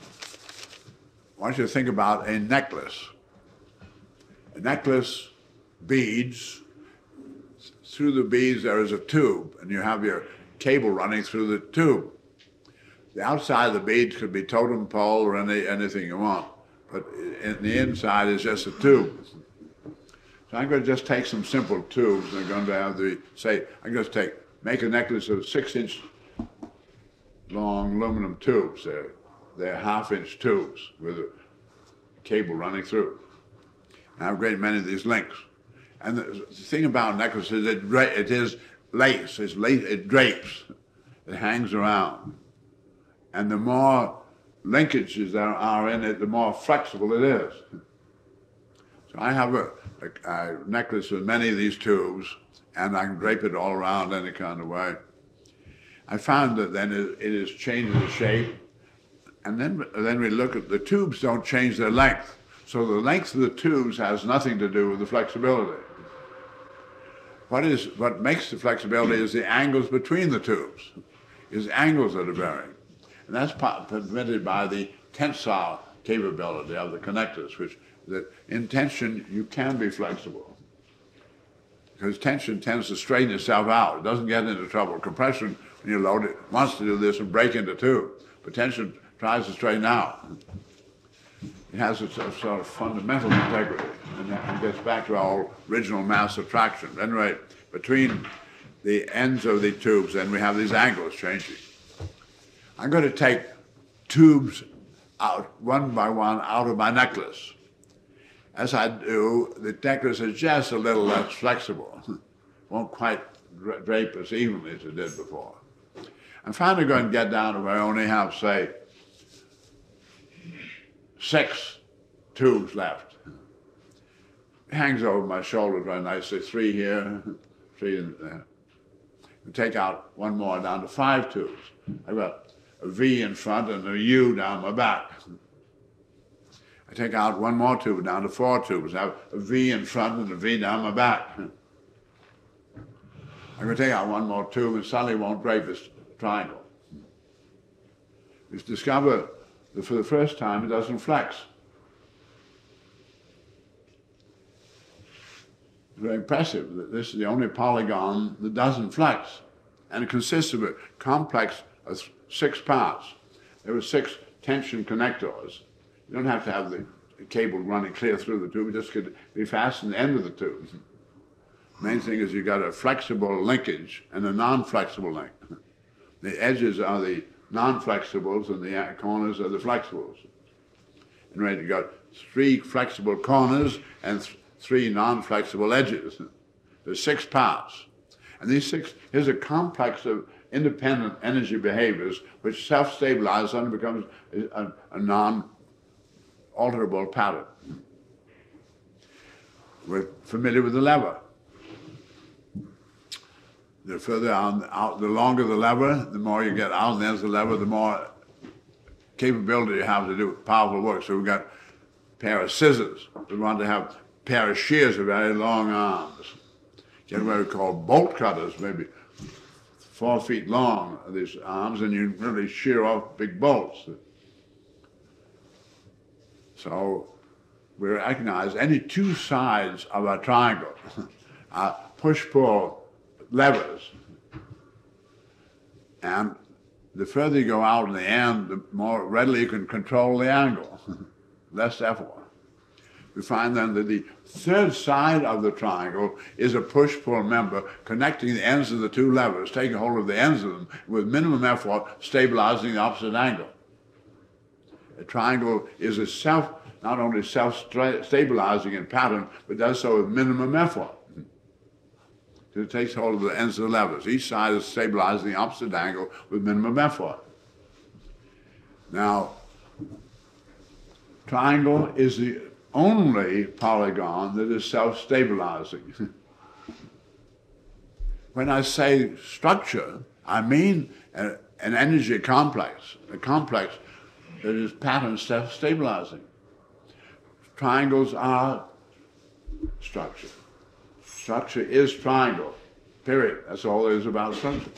I want you to think about a necklace. A necklace, beads. Through the beads there is a tube, and you have your cable running through the tube. The outside of the beads could be totem pole or any, anything you want, but in the inside is just a tube. So I'm going to just take some simple tubes, and I'm going to have the, say, I'm going to take, make a necklace of six inch long aluminum tubes. They're, they're half inch tubes with a cable running through. I have a great many of these links. And the, the thing about necklaces, it, it is lace, it's lace, it drapes, it hangs around. And the more linkages there are in it, the more flexible it is. So I have a, a, a necklace with many of these tubes, and I can drape it all around any kind of way. I found that then it, it is changing the shape, and then, then we look at the tubes don't change their length. So the length of the tubes has nothing to do with the flexibility. What is what makes the flexibility is the angles between the tubes, is angles that are varying. And that's permitted by the tensile capability of the connectors, which that in tension you can be flexible. Because tension tends to straighten itself out. It doesn't get into trouble. Compression, when you load it, wants to do this and break into two. But tension tries to straighten out. It has a, a sort of fundamental integrity, and it gets back to our original mass attraction. At any rate, between the ends of the tubes, then we have these angles changing. I'm going to take tubes out, one by one, out of my necklace. As I do, the necklace is just a little less flexible. Won't quite drape as evenly as it did before. I'm finally going to get down to where I only have, say, six tubes left. It hangs over my shoulders very nicely, three here, three in there. And take out one more down to five tubes. I've got a V in front and a U down my back. I take out one more tube down to four tubes. I have a V in front and a V down my back. I'm going to take out one more tube and suddenly won't drape this triangle. We've discovered that for the first time it doesn't flex. It's very impressive that this is the only polygon that doesn't flex. And it consists of a complex of six parts. There were six tension connectors. You don't have to have the cable running clear through the tube, it just could be fastened to the end of the tube. The main thing is you've got a flexible linkage and a non-flexible link. The edges are the non-flexibles and the corners are the flexibles. And right, you've got three flexible corners and th three non-flexible edges. There's six parts. And these six, here's a complex of independent energy behaviors which self-stabilize and becomes a, a non-alterable pattern. We're familiar with the lever. The further on, out, the longer the lever, the more you get out, and there's the lever, the more capability you have to do powerful work. So we've got a pair of scissors. We want to have a pair of shears with very long arms. Get what we call bolt cutters, maybe four feet long, these arms, and you really shear off big bolts. So we recognize any two sides of a triangle are push-pull levers. And the further you go out in the end, the more readily you can control the angle, less effort. We find then that the third side of the triangle is a push-pull member connecting the ends of the two levers, taking hold of the ends of them with minimum effort, stabilizing the opposite angle. A triangle is a self, not only self-stabilizing in pattern, but does so with minimum effort. So it takes hold of the ends of the levers. Each side is stabilizing the opposite angle with minimum effort. Now, triangle is the only polygon that is self-stabilizing. When I say structure, I mean a, an energy complex, a complex that is pattern self-stabilizing. Triangles are structure. Structure is triangle, period. That's all there is about structure.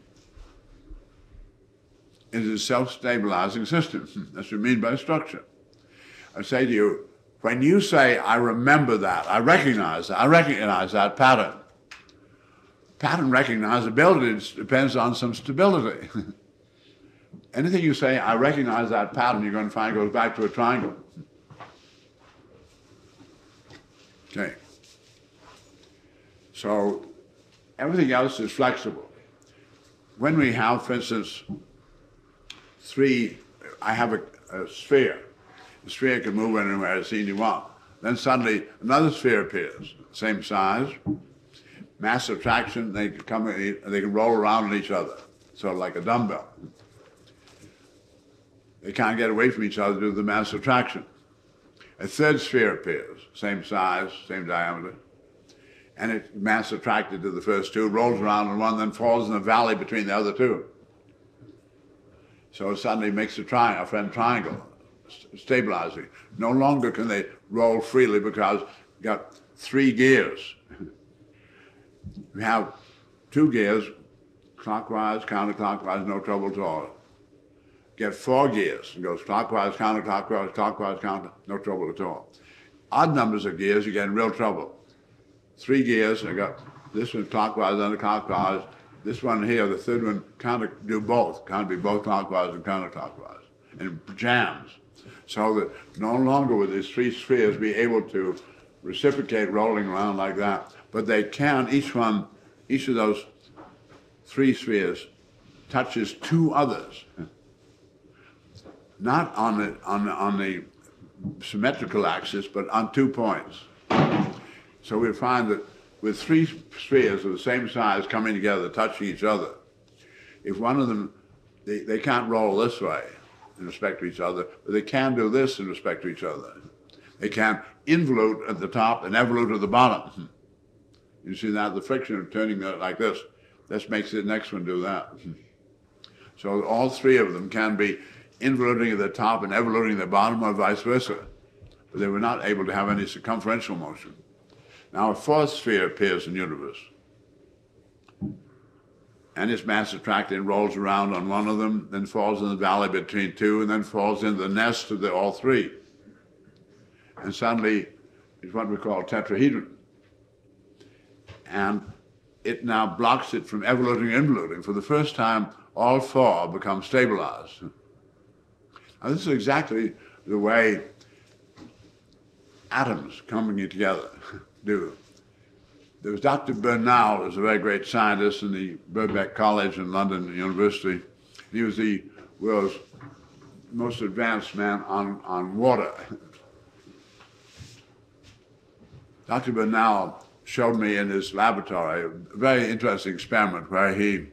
It is a self-stabilizing system. That's what we mean by structure. I say to you, when you say, I remember that, I recognize that, I recognize that pattern. Pattern recognizability depends on some stability. Anything you say, I recognize that pattern, you're going to find goes back to a triangle. Okay. So everything else is flexible. When we have, for instance, three, I have a, a sphere. The sphere can move anywhere as you want. Then suddenly another sphere appears, same size, mass attraction, they can come in, they can roll around on each other, sort of like a dumbbell. They can't get away from each other due to the mass attraction. A third sphere appears, same size, same diameter, and it's mass attracted to the first two, rolls around on one, then falls in a valley between the other two. So it suddenly makes a triangle, a friend triangle, st stabilizing. No longer can they roll freely because you got three gears. We have two gears, clockwise, counterclockwise, no trouble at all. Get four gears, it goes clockwise, counterclockwise, clockwise, counter, no trouble at all. Odd numbers of gears, you get in real trouble. Three gears, I got this one clockwise, counterclockwise. This one here, the third one, can't do both. Can't be both clockwise and counterclockwise. And it jams. So that no longer will these three spheres be able to reciprocate rolling around like that, but they can, each one, each of those three spheres touches two others. Not on the, on the, on the symmetrical axis, but on two points. So we find that with three spheres of the same size coming together, touching each other, if one of them, they, they can't roll this way in respect to each other, but they can do this in respect to each other. They can involute at the top and evolute at the bottom. You see that, the friction of turning it like this, this makes the next one do that. So all three of them can be involuting at the top and evoluting at the bottom, or vice versa. But they were not able to have any circumferential motion. Now a fourth sphere appears in the universe, and it's mass attracted and rolls around on one of them, then falls in the valley between two, and then falls into the nest of the all three. And suddenly it's what we call tetrahedron. And it now blocks it from evoluting and involuting. For the first time, all four become stabilized. Now this is exactly the way atoms coming together do. There was Doctor Bernal, who was a very great scientist in the Birkbeck College in London University. He was the world's most advanced man on, on water. Doctor Bernal showed me in his laboratory a very interesting experiment where he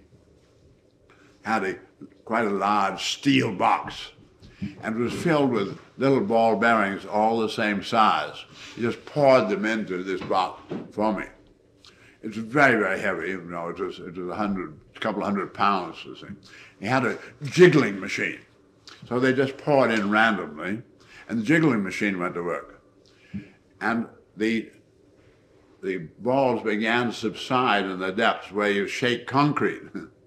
had a quite a large steel box, and it was filled with little ball bearings all the same size. He just poured them into this box for me. It was very, very heavy, you know, it was, it was a hundred, a couple of hundred pounds, this thing. He had a jiggling machine. So they just poured in randomly, and the jiggling machine went to work. And the, the balls began to subside in the depths where you shake concrete.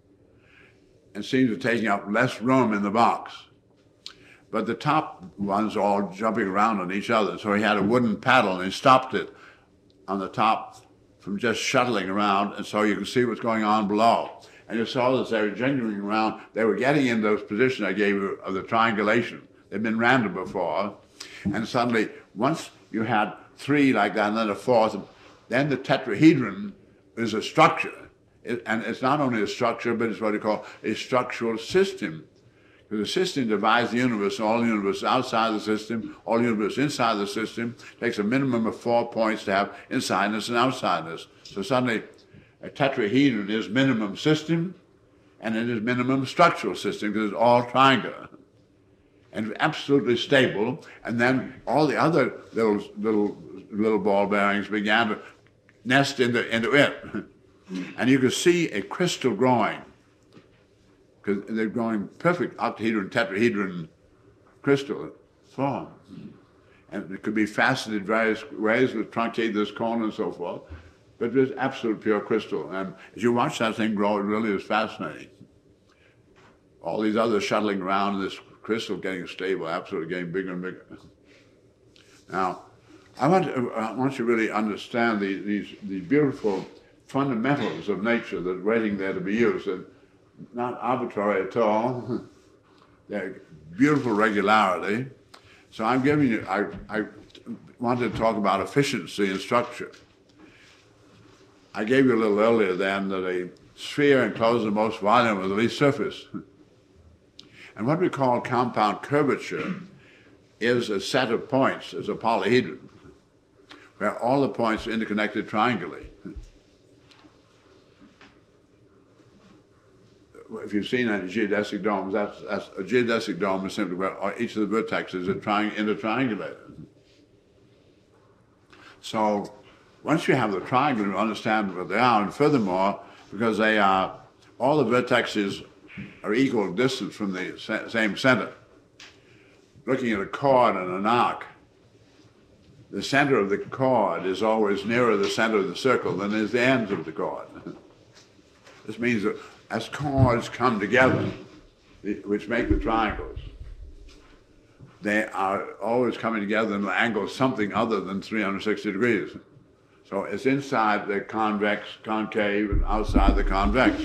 And seems to be taking up less room in the box. But the top ones all jumping around on each other. So he had a wooden paddle and he stopped it on the top from just shuttling around, and so you could see what's going on below. And you saw as they were jiggling around, they were getting in those positions I gave you of the triangulation. They'd been random before. And suddenly, once you had three like that and then a fourth, then the tetrahedron is a structure. It, and it's not only a structure, but it's what you call a structural system. Because the system divides the universe, all the universe outside the system, all the universe inside the system, takes a minimum of four points to have insideness and outsideness. So suddenly, a tetrahedron is minimum system, and it is minimum structural system, because it's all triangular. And absolutely stable, and then all the other little, little, little ball bearings began to nest into, into it. And you could see a crystal growing, because they're growing perfect octahedron, tetrahedron crystal form. And it could be faceted various ways with truncate this cone and so forth, but it was absolute pure crystal. And as you watch that thing grow, it really is fascinating. All these others shuttling around, this crystal getting stable, absolutely getting bigger and bigger. Now, I want, to, I want you to really understand the, these, the beautiful fundamentals of nature that are waiting there to be used. And not arbitrary at all. They're beautiful regularity. So I'm giving you, I, I wanted to talk about efficiency and structure. I gave you a little earlier then that a sphere encloses the most volume with the least surface. And what we call compound curvature is a set of points, is a polyhedron, where all the points are interconnected triangulate. If you've seen any geodesic domes, that's, that's a geodesic dome is simply where each of the vertexes are tri intertriangulated. So once you have the triangle, you understand what they are, and furthermore, because they are, all the vertexes are equal distance from the same center. Looking at a chord and an arc, the center of the chord is always nearer the center of the circle than is the ends of the chord. This means that as chords come together, which make the triangles, they are always coming together in an angle something other than three hundred sixty degrees. So it's inside the convex, concave, and outside the convex.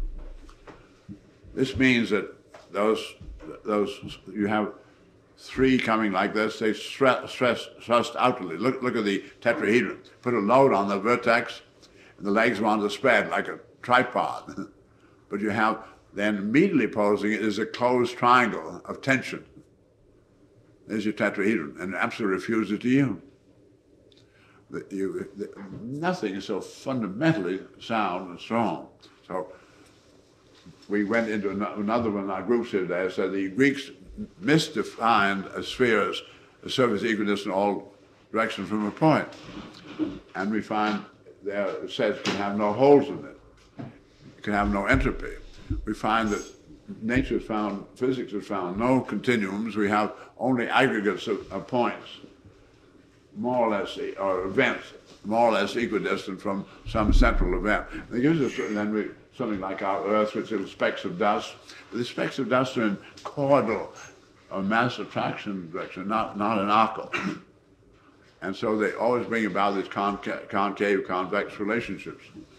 This means that those, those you have three coming like this, they stress, stress, thrust outwardly. Look, look at the tetrahedron. Put a load on the vertex, and the legs want to spread like a tripod. But you have, then immediately opposing it is a closed triangle of tension. There's your tetrahedron, and it absolutely refuses to yield. The, you, the, nothing is so fundamentally sound and strong. So we went into another one of our groups here today. Said the Greeks misdefined a sphere as a surface equidistant in all directions from a point. And we find there it says it can have no holes in it. It can have no entropy. We find that nature has found, physics has found no continuums. We have only aggregates of, of points, more or less, or events, more or less equidistant from some central event. And it gives us then we, something like our Earth, which is specks of dust. But the specks of dust are in chordal or mass attraction direction, not, not in arcal. And so they always bring about these conca concave, convex relationships.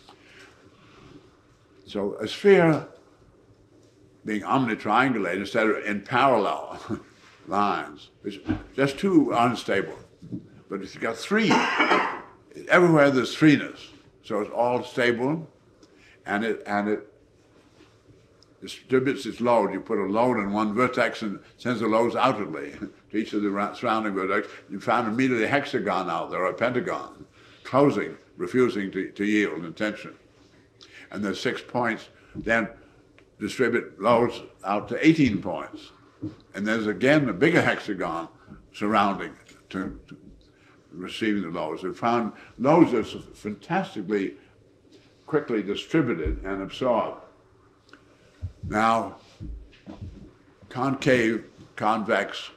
So a sphere being omnitriangulated instead of in parallel lines is just too unstable. But if you've got three, everywhere there's threeness. So it's all stable, and it and it distributes its load. You put a load on one vertex and sends the loads outwardly to each of the surrounding vertex. You found immediately a hexagon out there, or a pentagon, closing, refusing to, to yield in tension. And there's six points, then distribute loads out to eighteen points. And there's again a bigger hexagon surrounding to, to receiving the loads. We found loads are fantastically quickly distributed and absorbed. Now, concave, convex,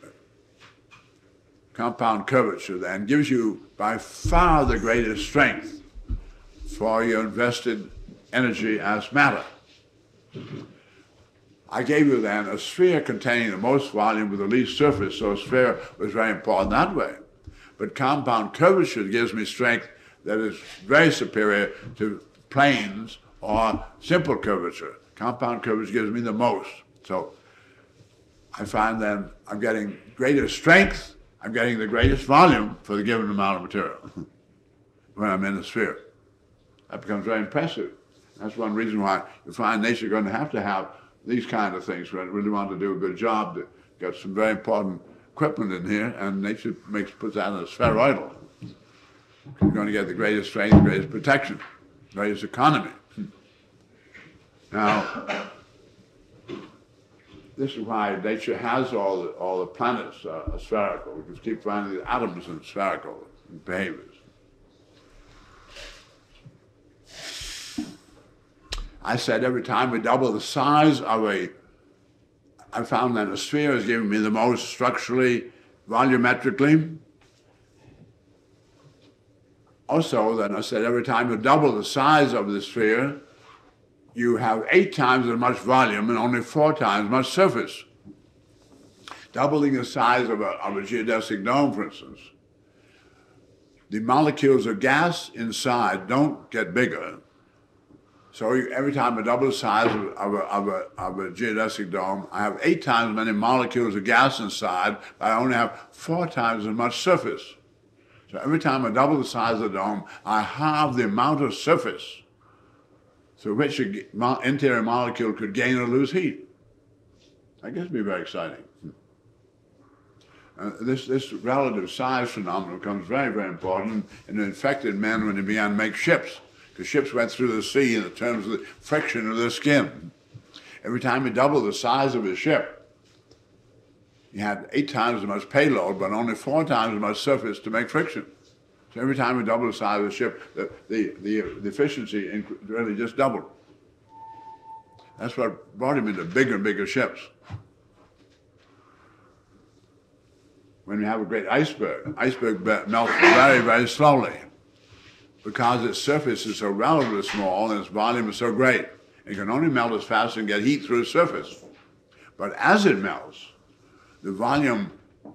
compound curvature then gives you by far the greatest strength for your invested energy as matter. I gave you then a sphere containing the most volume with the least surface, so a sphere was very important that way. But compound curvature gives me strength that is very superior to planes or simple curvature. Compound curvature gives me the most. So I find then I'm getting greater strength, I'm getting the greatest volume for the given amount of material when I'm in a sphere. That becomes very impressive. That's one reason why you find nature going to have to have these kind of things. We really want to do a good job to get some very important equipment in here, and nature makes puts that in a spheroidal. You're going to get the greatest strength, greatest protection, greatest economy. Now, this is why nature has all the, all the planets uh, spherical. We just keep finding the atoms in spherical behaviors. I said every time we double the size of a, I found that a sphere is giving me the most structurally, volumetrically. Also, then I said every time you double the size of the sphere, you have eight times as much volume and only four times as much surface. Doubling the size of a, of a geodesic dome, for instance, the molecules of gas inside don't get bigger. So you, every time I double the size of, of, a, of, a, of a geodesic dome, I have eight times as many molecules of gas inside, but I only have four times as much surface. So every time I double the size of the dome, I halve the amount of surface through which the interior molecule could gain or lose heat. I guess it'd be very exciting. Uh, this, this relative size phenomenon becomes very, very important in infected men when they began to make ships. Because ships went through the sea in terms of the friction of their skin. Every time you double the size of a ship, you had eight times as much payload, but only four times as much surface to make friction. So every time you double the size of the ship, the, the, the, the efficiency really just doubled. That's what brought him into bigger and bigger ships. When you have a great iceberg, iceberg melts very, very slowly because its surface is so relatively small and its volume is so great. It can only melt as fast and get heat through its surface. But as it melts, the volume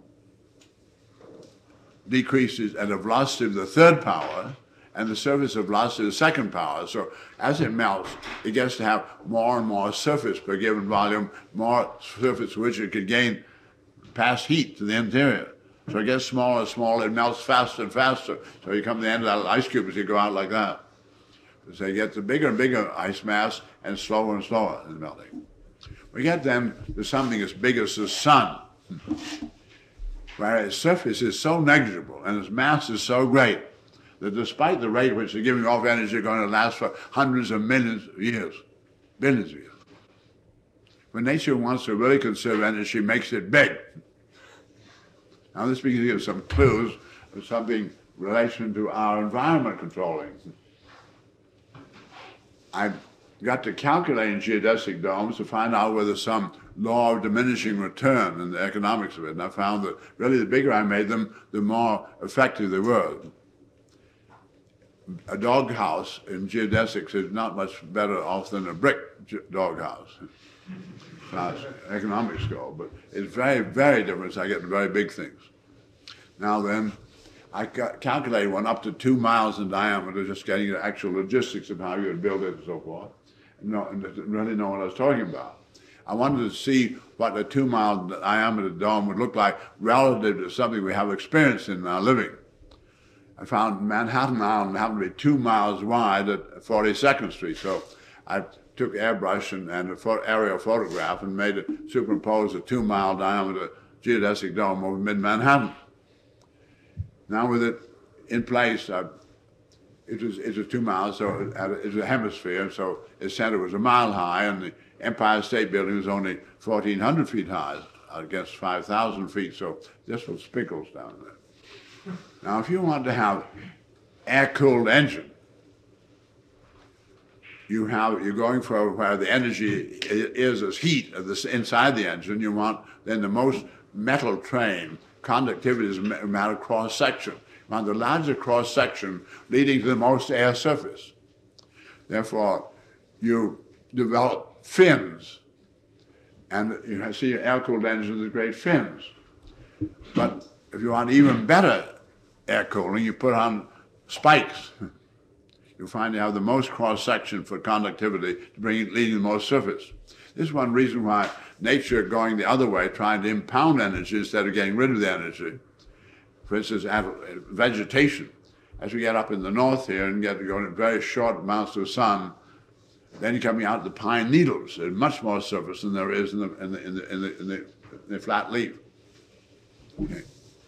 decreases at a velocity of the third power and the surface of velocity of the second power. So as it melts, it gets to have more and more surface per given volume, more surface which it could gain pass heat to the interior. So it gets smaller and smaller, it melts faster and faster. So you come to the end of that ice cube as you go out like that. So you get the bigger and bigger ice mass and slower and slower in melting. We get then to something as big as the sun, where its surface is so negligible and its mass is so great that despite the rate at which they're giving off energy, it's going to last for hundreds of millions of years, billions of years. When nature wants to really conserve energy, she makes it big. Now this begins to give some clues of something in relation to our environment controlling. I got to calculate in geodesic domes to find out whether some law of diminishing return in the economics of it, and I found that really the bigger I made them, the more effective they were. A dog house in geodesics is not much better off than a brick dog house. Now, economics go, but it's very, very different. So I get the very big things. Now then, I ca calculated one up to two miles in diameter, just getting the actual logistics of how you would build it and so forth, and, no, and didn't really know what I was talking about. I wanted to see what a two-mile diameter dome would look like relative to something we have experienced in our living. I found Manhattan Island happened to be two miles wide at forty-second Street, so I took airbrush and, and an aerial photograph and made it superimpose a two-mile diameter geodesic dome over mid-Manhattan. Now with it in place, uh, it was it was two miles, so it, it was a hemisphere, so its center was a mile high, and the Empire State Building was only fourteen hundred feet high against five thousand feet, so this was spinkles down there. Now, if you want to have air-cooled engine, you have, you're going for where the energy is as heat of this inside the engine. You want then the most metal train. Conductivity is a matter of cross-section. You want the larger cross-section leading to the most air surface. Therefore, you develop fins. And you see air-cooled engines with great fins. But if you want even better air cooling, you put on spikes. You find you have the most cross-section for conductivity to bring leading the most surface. This is one reason why nature going the other way, trying to impound energy instead of getting rid of the energy. For instance, vegetation. As we get up in the north here and get to go in very short amounts of sun, then you're coming out the pine needles. There's much more surface than there is in the, in the, in the, in the, in the, in the flat leaf. Okay.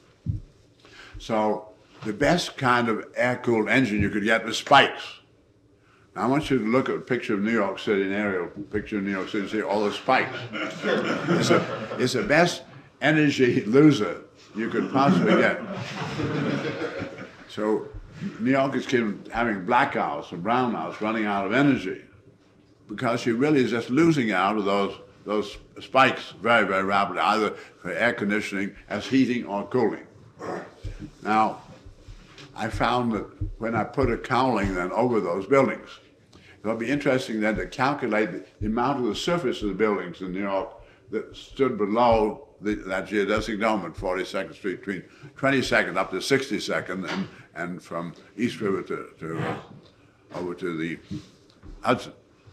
So the best kind of air-cooled engine you could get was spikes. Now I want you to look at a picture of New York City, an aerial picture of New York City, and see all the spikes. It's, a, it's the best energy loser you could possibly get. So New York is having blackouts and brownouts, running out of energy, because she really is just losing out of those, those spikes very, very rapidly, either for air conditioning as heating or cooling. Now, I found that when I put a cowling then over those buildings, it'll be interesting then to calculate the, the amount of the surface of the buildings in New York that stood below the, that geodesic dome at forty-second Street, between twenty-second up to sixty-second, and, and from East River to, to uh, over to the Hudson.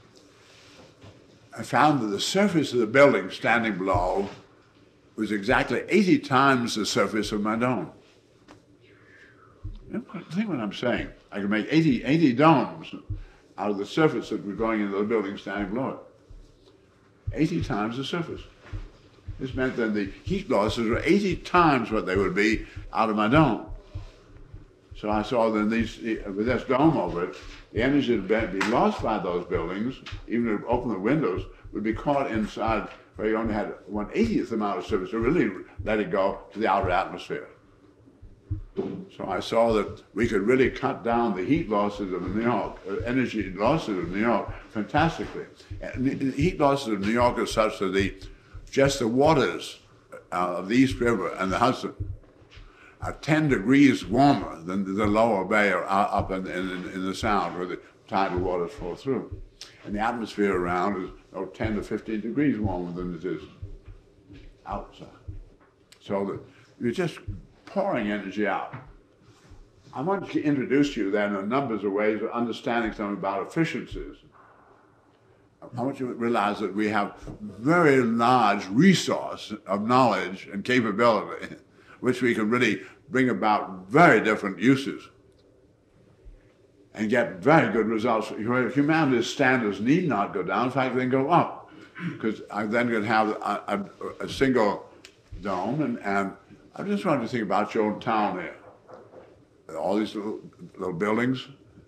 I found that the surface of the building standing below was exactly eighty times the surface of my dome. Think what I'm saying. I could make eighty, eighty domes out of the surface that was going into the building standing below it. eighty times the surface. This meant that the heat losses were eighty times what they would be out of my dome. So I saw that these, with this dome over it, the energy that would be lost by those buildings, even if you open the windows, would be caught inside where you only had one eightieth amount of surface to really let it go to the outer atmosphere. So I saw that we could really cut down the heat losses of New York, uh, energy losses of New York, fantastically. And the heat losses of New York are such that the, just the waters uh, of the East River and the Hudson are ten degrees warmer than the lower bay or up in, in, in the Sound where the tidal waters flow through. And the atmosphere around is oh, ten to fifteen degrees warmer than it is outside. So that you're just pouring energy out. I want to introduce you then in numbers of ways of understanding something about efficiencies. I want you to realize that we have very large resource of knowledge and capability, which we can really bring about very different uses and get very good results. Humanity's standards need not go down. In fact, they can go up, because I then could have a, a, a single dome, and, and I just wanted to think about your own town here. All these little, little buildings.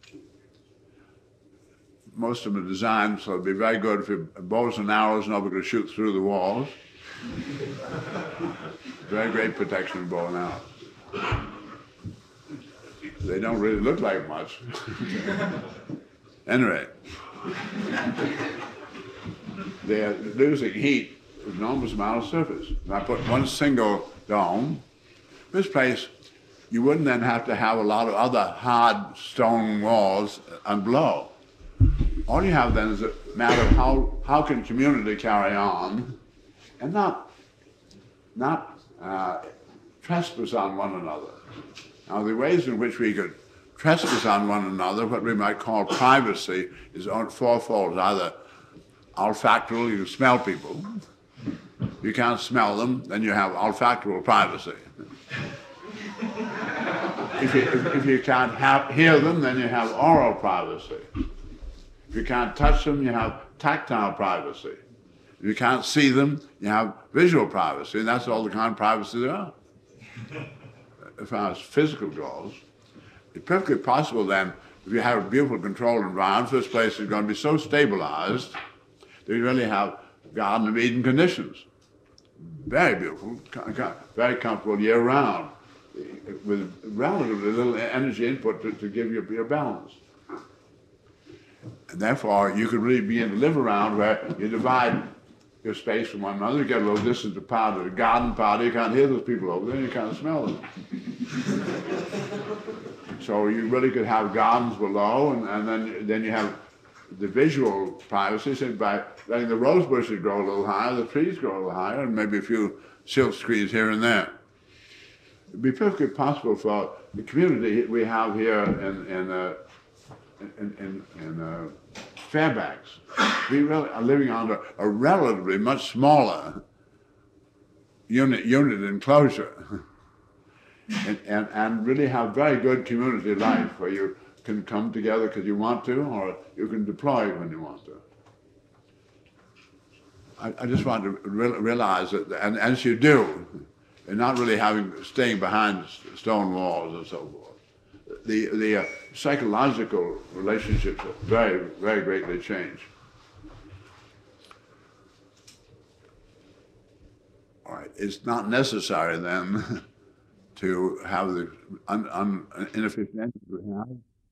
Most of them are designed so it'd be very good if you bows and arrows, nobody could shoot through the walls. Very great protection of bow and arrows. They don't really look like much. Anyway, they are losing heat with enormous amount of surface. If I put one single dome, this place, you wouldn't then have to have a lot of other hard stone walls and below. All you have then is a matter of how, how can community carry on and not, not uh, trespass on one another. Now, the ways in which we could trespass on one another, what we might call privacy, is on fourfold. Either olfactory, you can smell people. If you can't smell them, then you have olfactory privacy. If you, if, if you can't have, hear them, then you have oral privacy. If you can't touch them, you have tactile privacy. If you can't see them, you have visual privacy, and that's all the kind of privacy there are. As far as physical goes, it's perfectly possible then, if you have a beautiful controlled environment, this place is going to be so stabilized that you really have Garden of Eden conditions. Very beautiful, very comfortable year-round, with relatively little energy input to, to give you your balance. And therefore, you could really begin to live around where you divide your space from one another, you get a little distance apart. At a garden party, you can't hear those people over there, you can't smell them. So you really could have gardens below, and, and then, then you have the visual privacy, so by letting the rose bushes grow a little higher, the trees grow a little higher, and maybe a few silk screens here and there. It'd be perfectly possible for the community we have here in, in, uh, in, in, in uh, Fairbanks. We really are living under a relatively much smaller unit, unit enclosure and, and, and really have very good community life where you can come together because you want to, or you can deploy when you want to. I, I just want to re realize that, and as you do, you're not really having, staying behind stone walls and so forth. The, the uh, psychological relationships are very, very greatly changed. All right, it's not necessary then to have the un, un, inefficient energy we have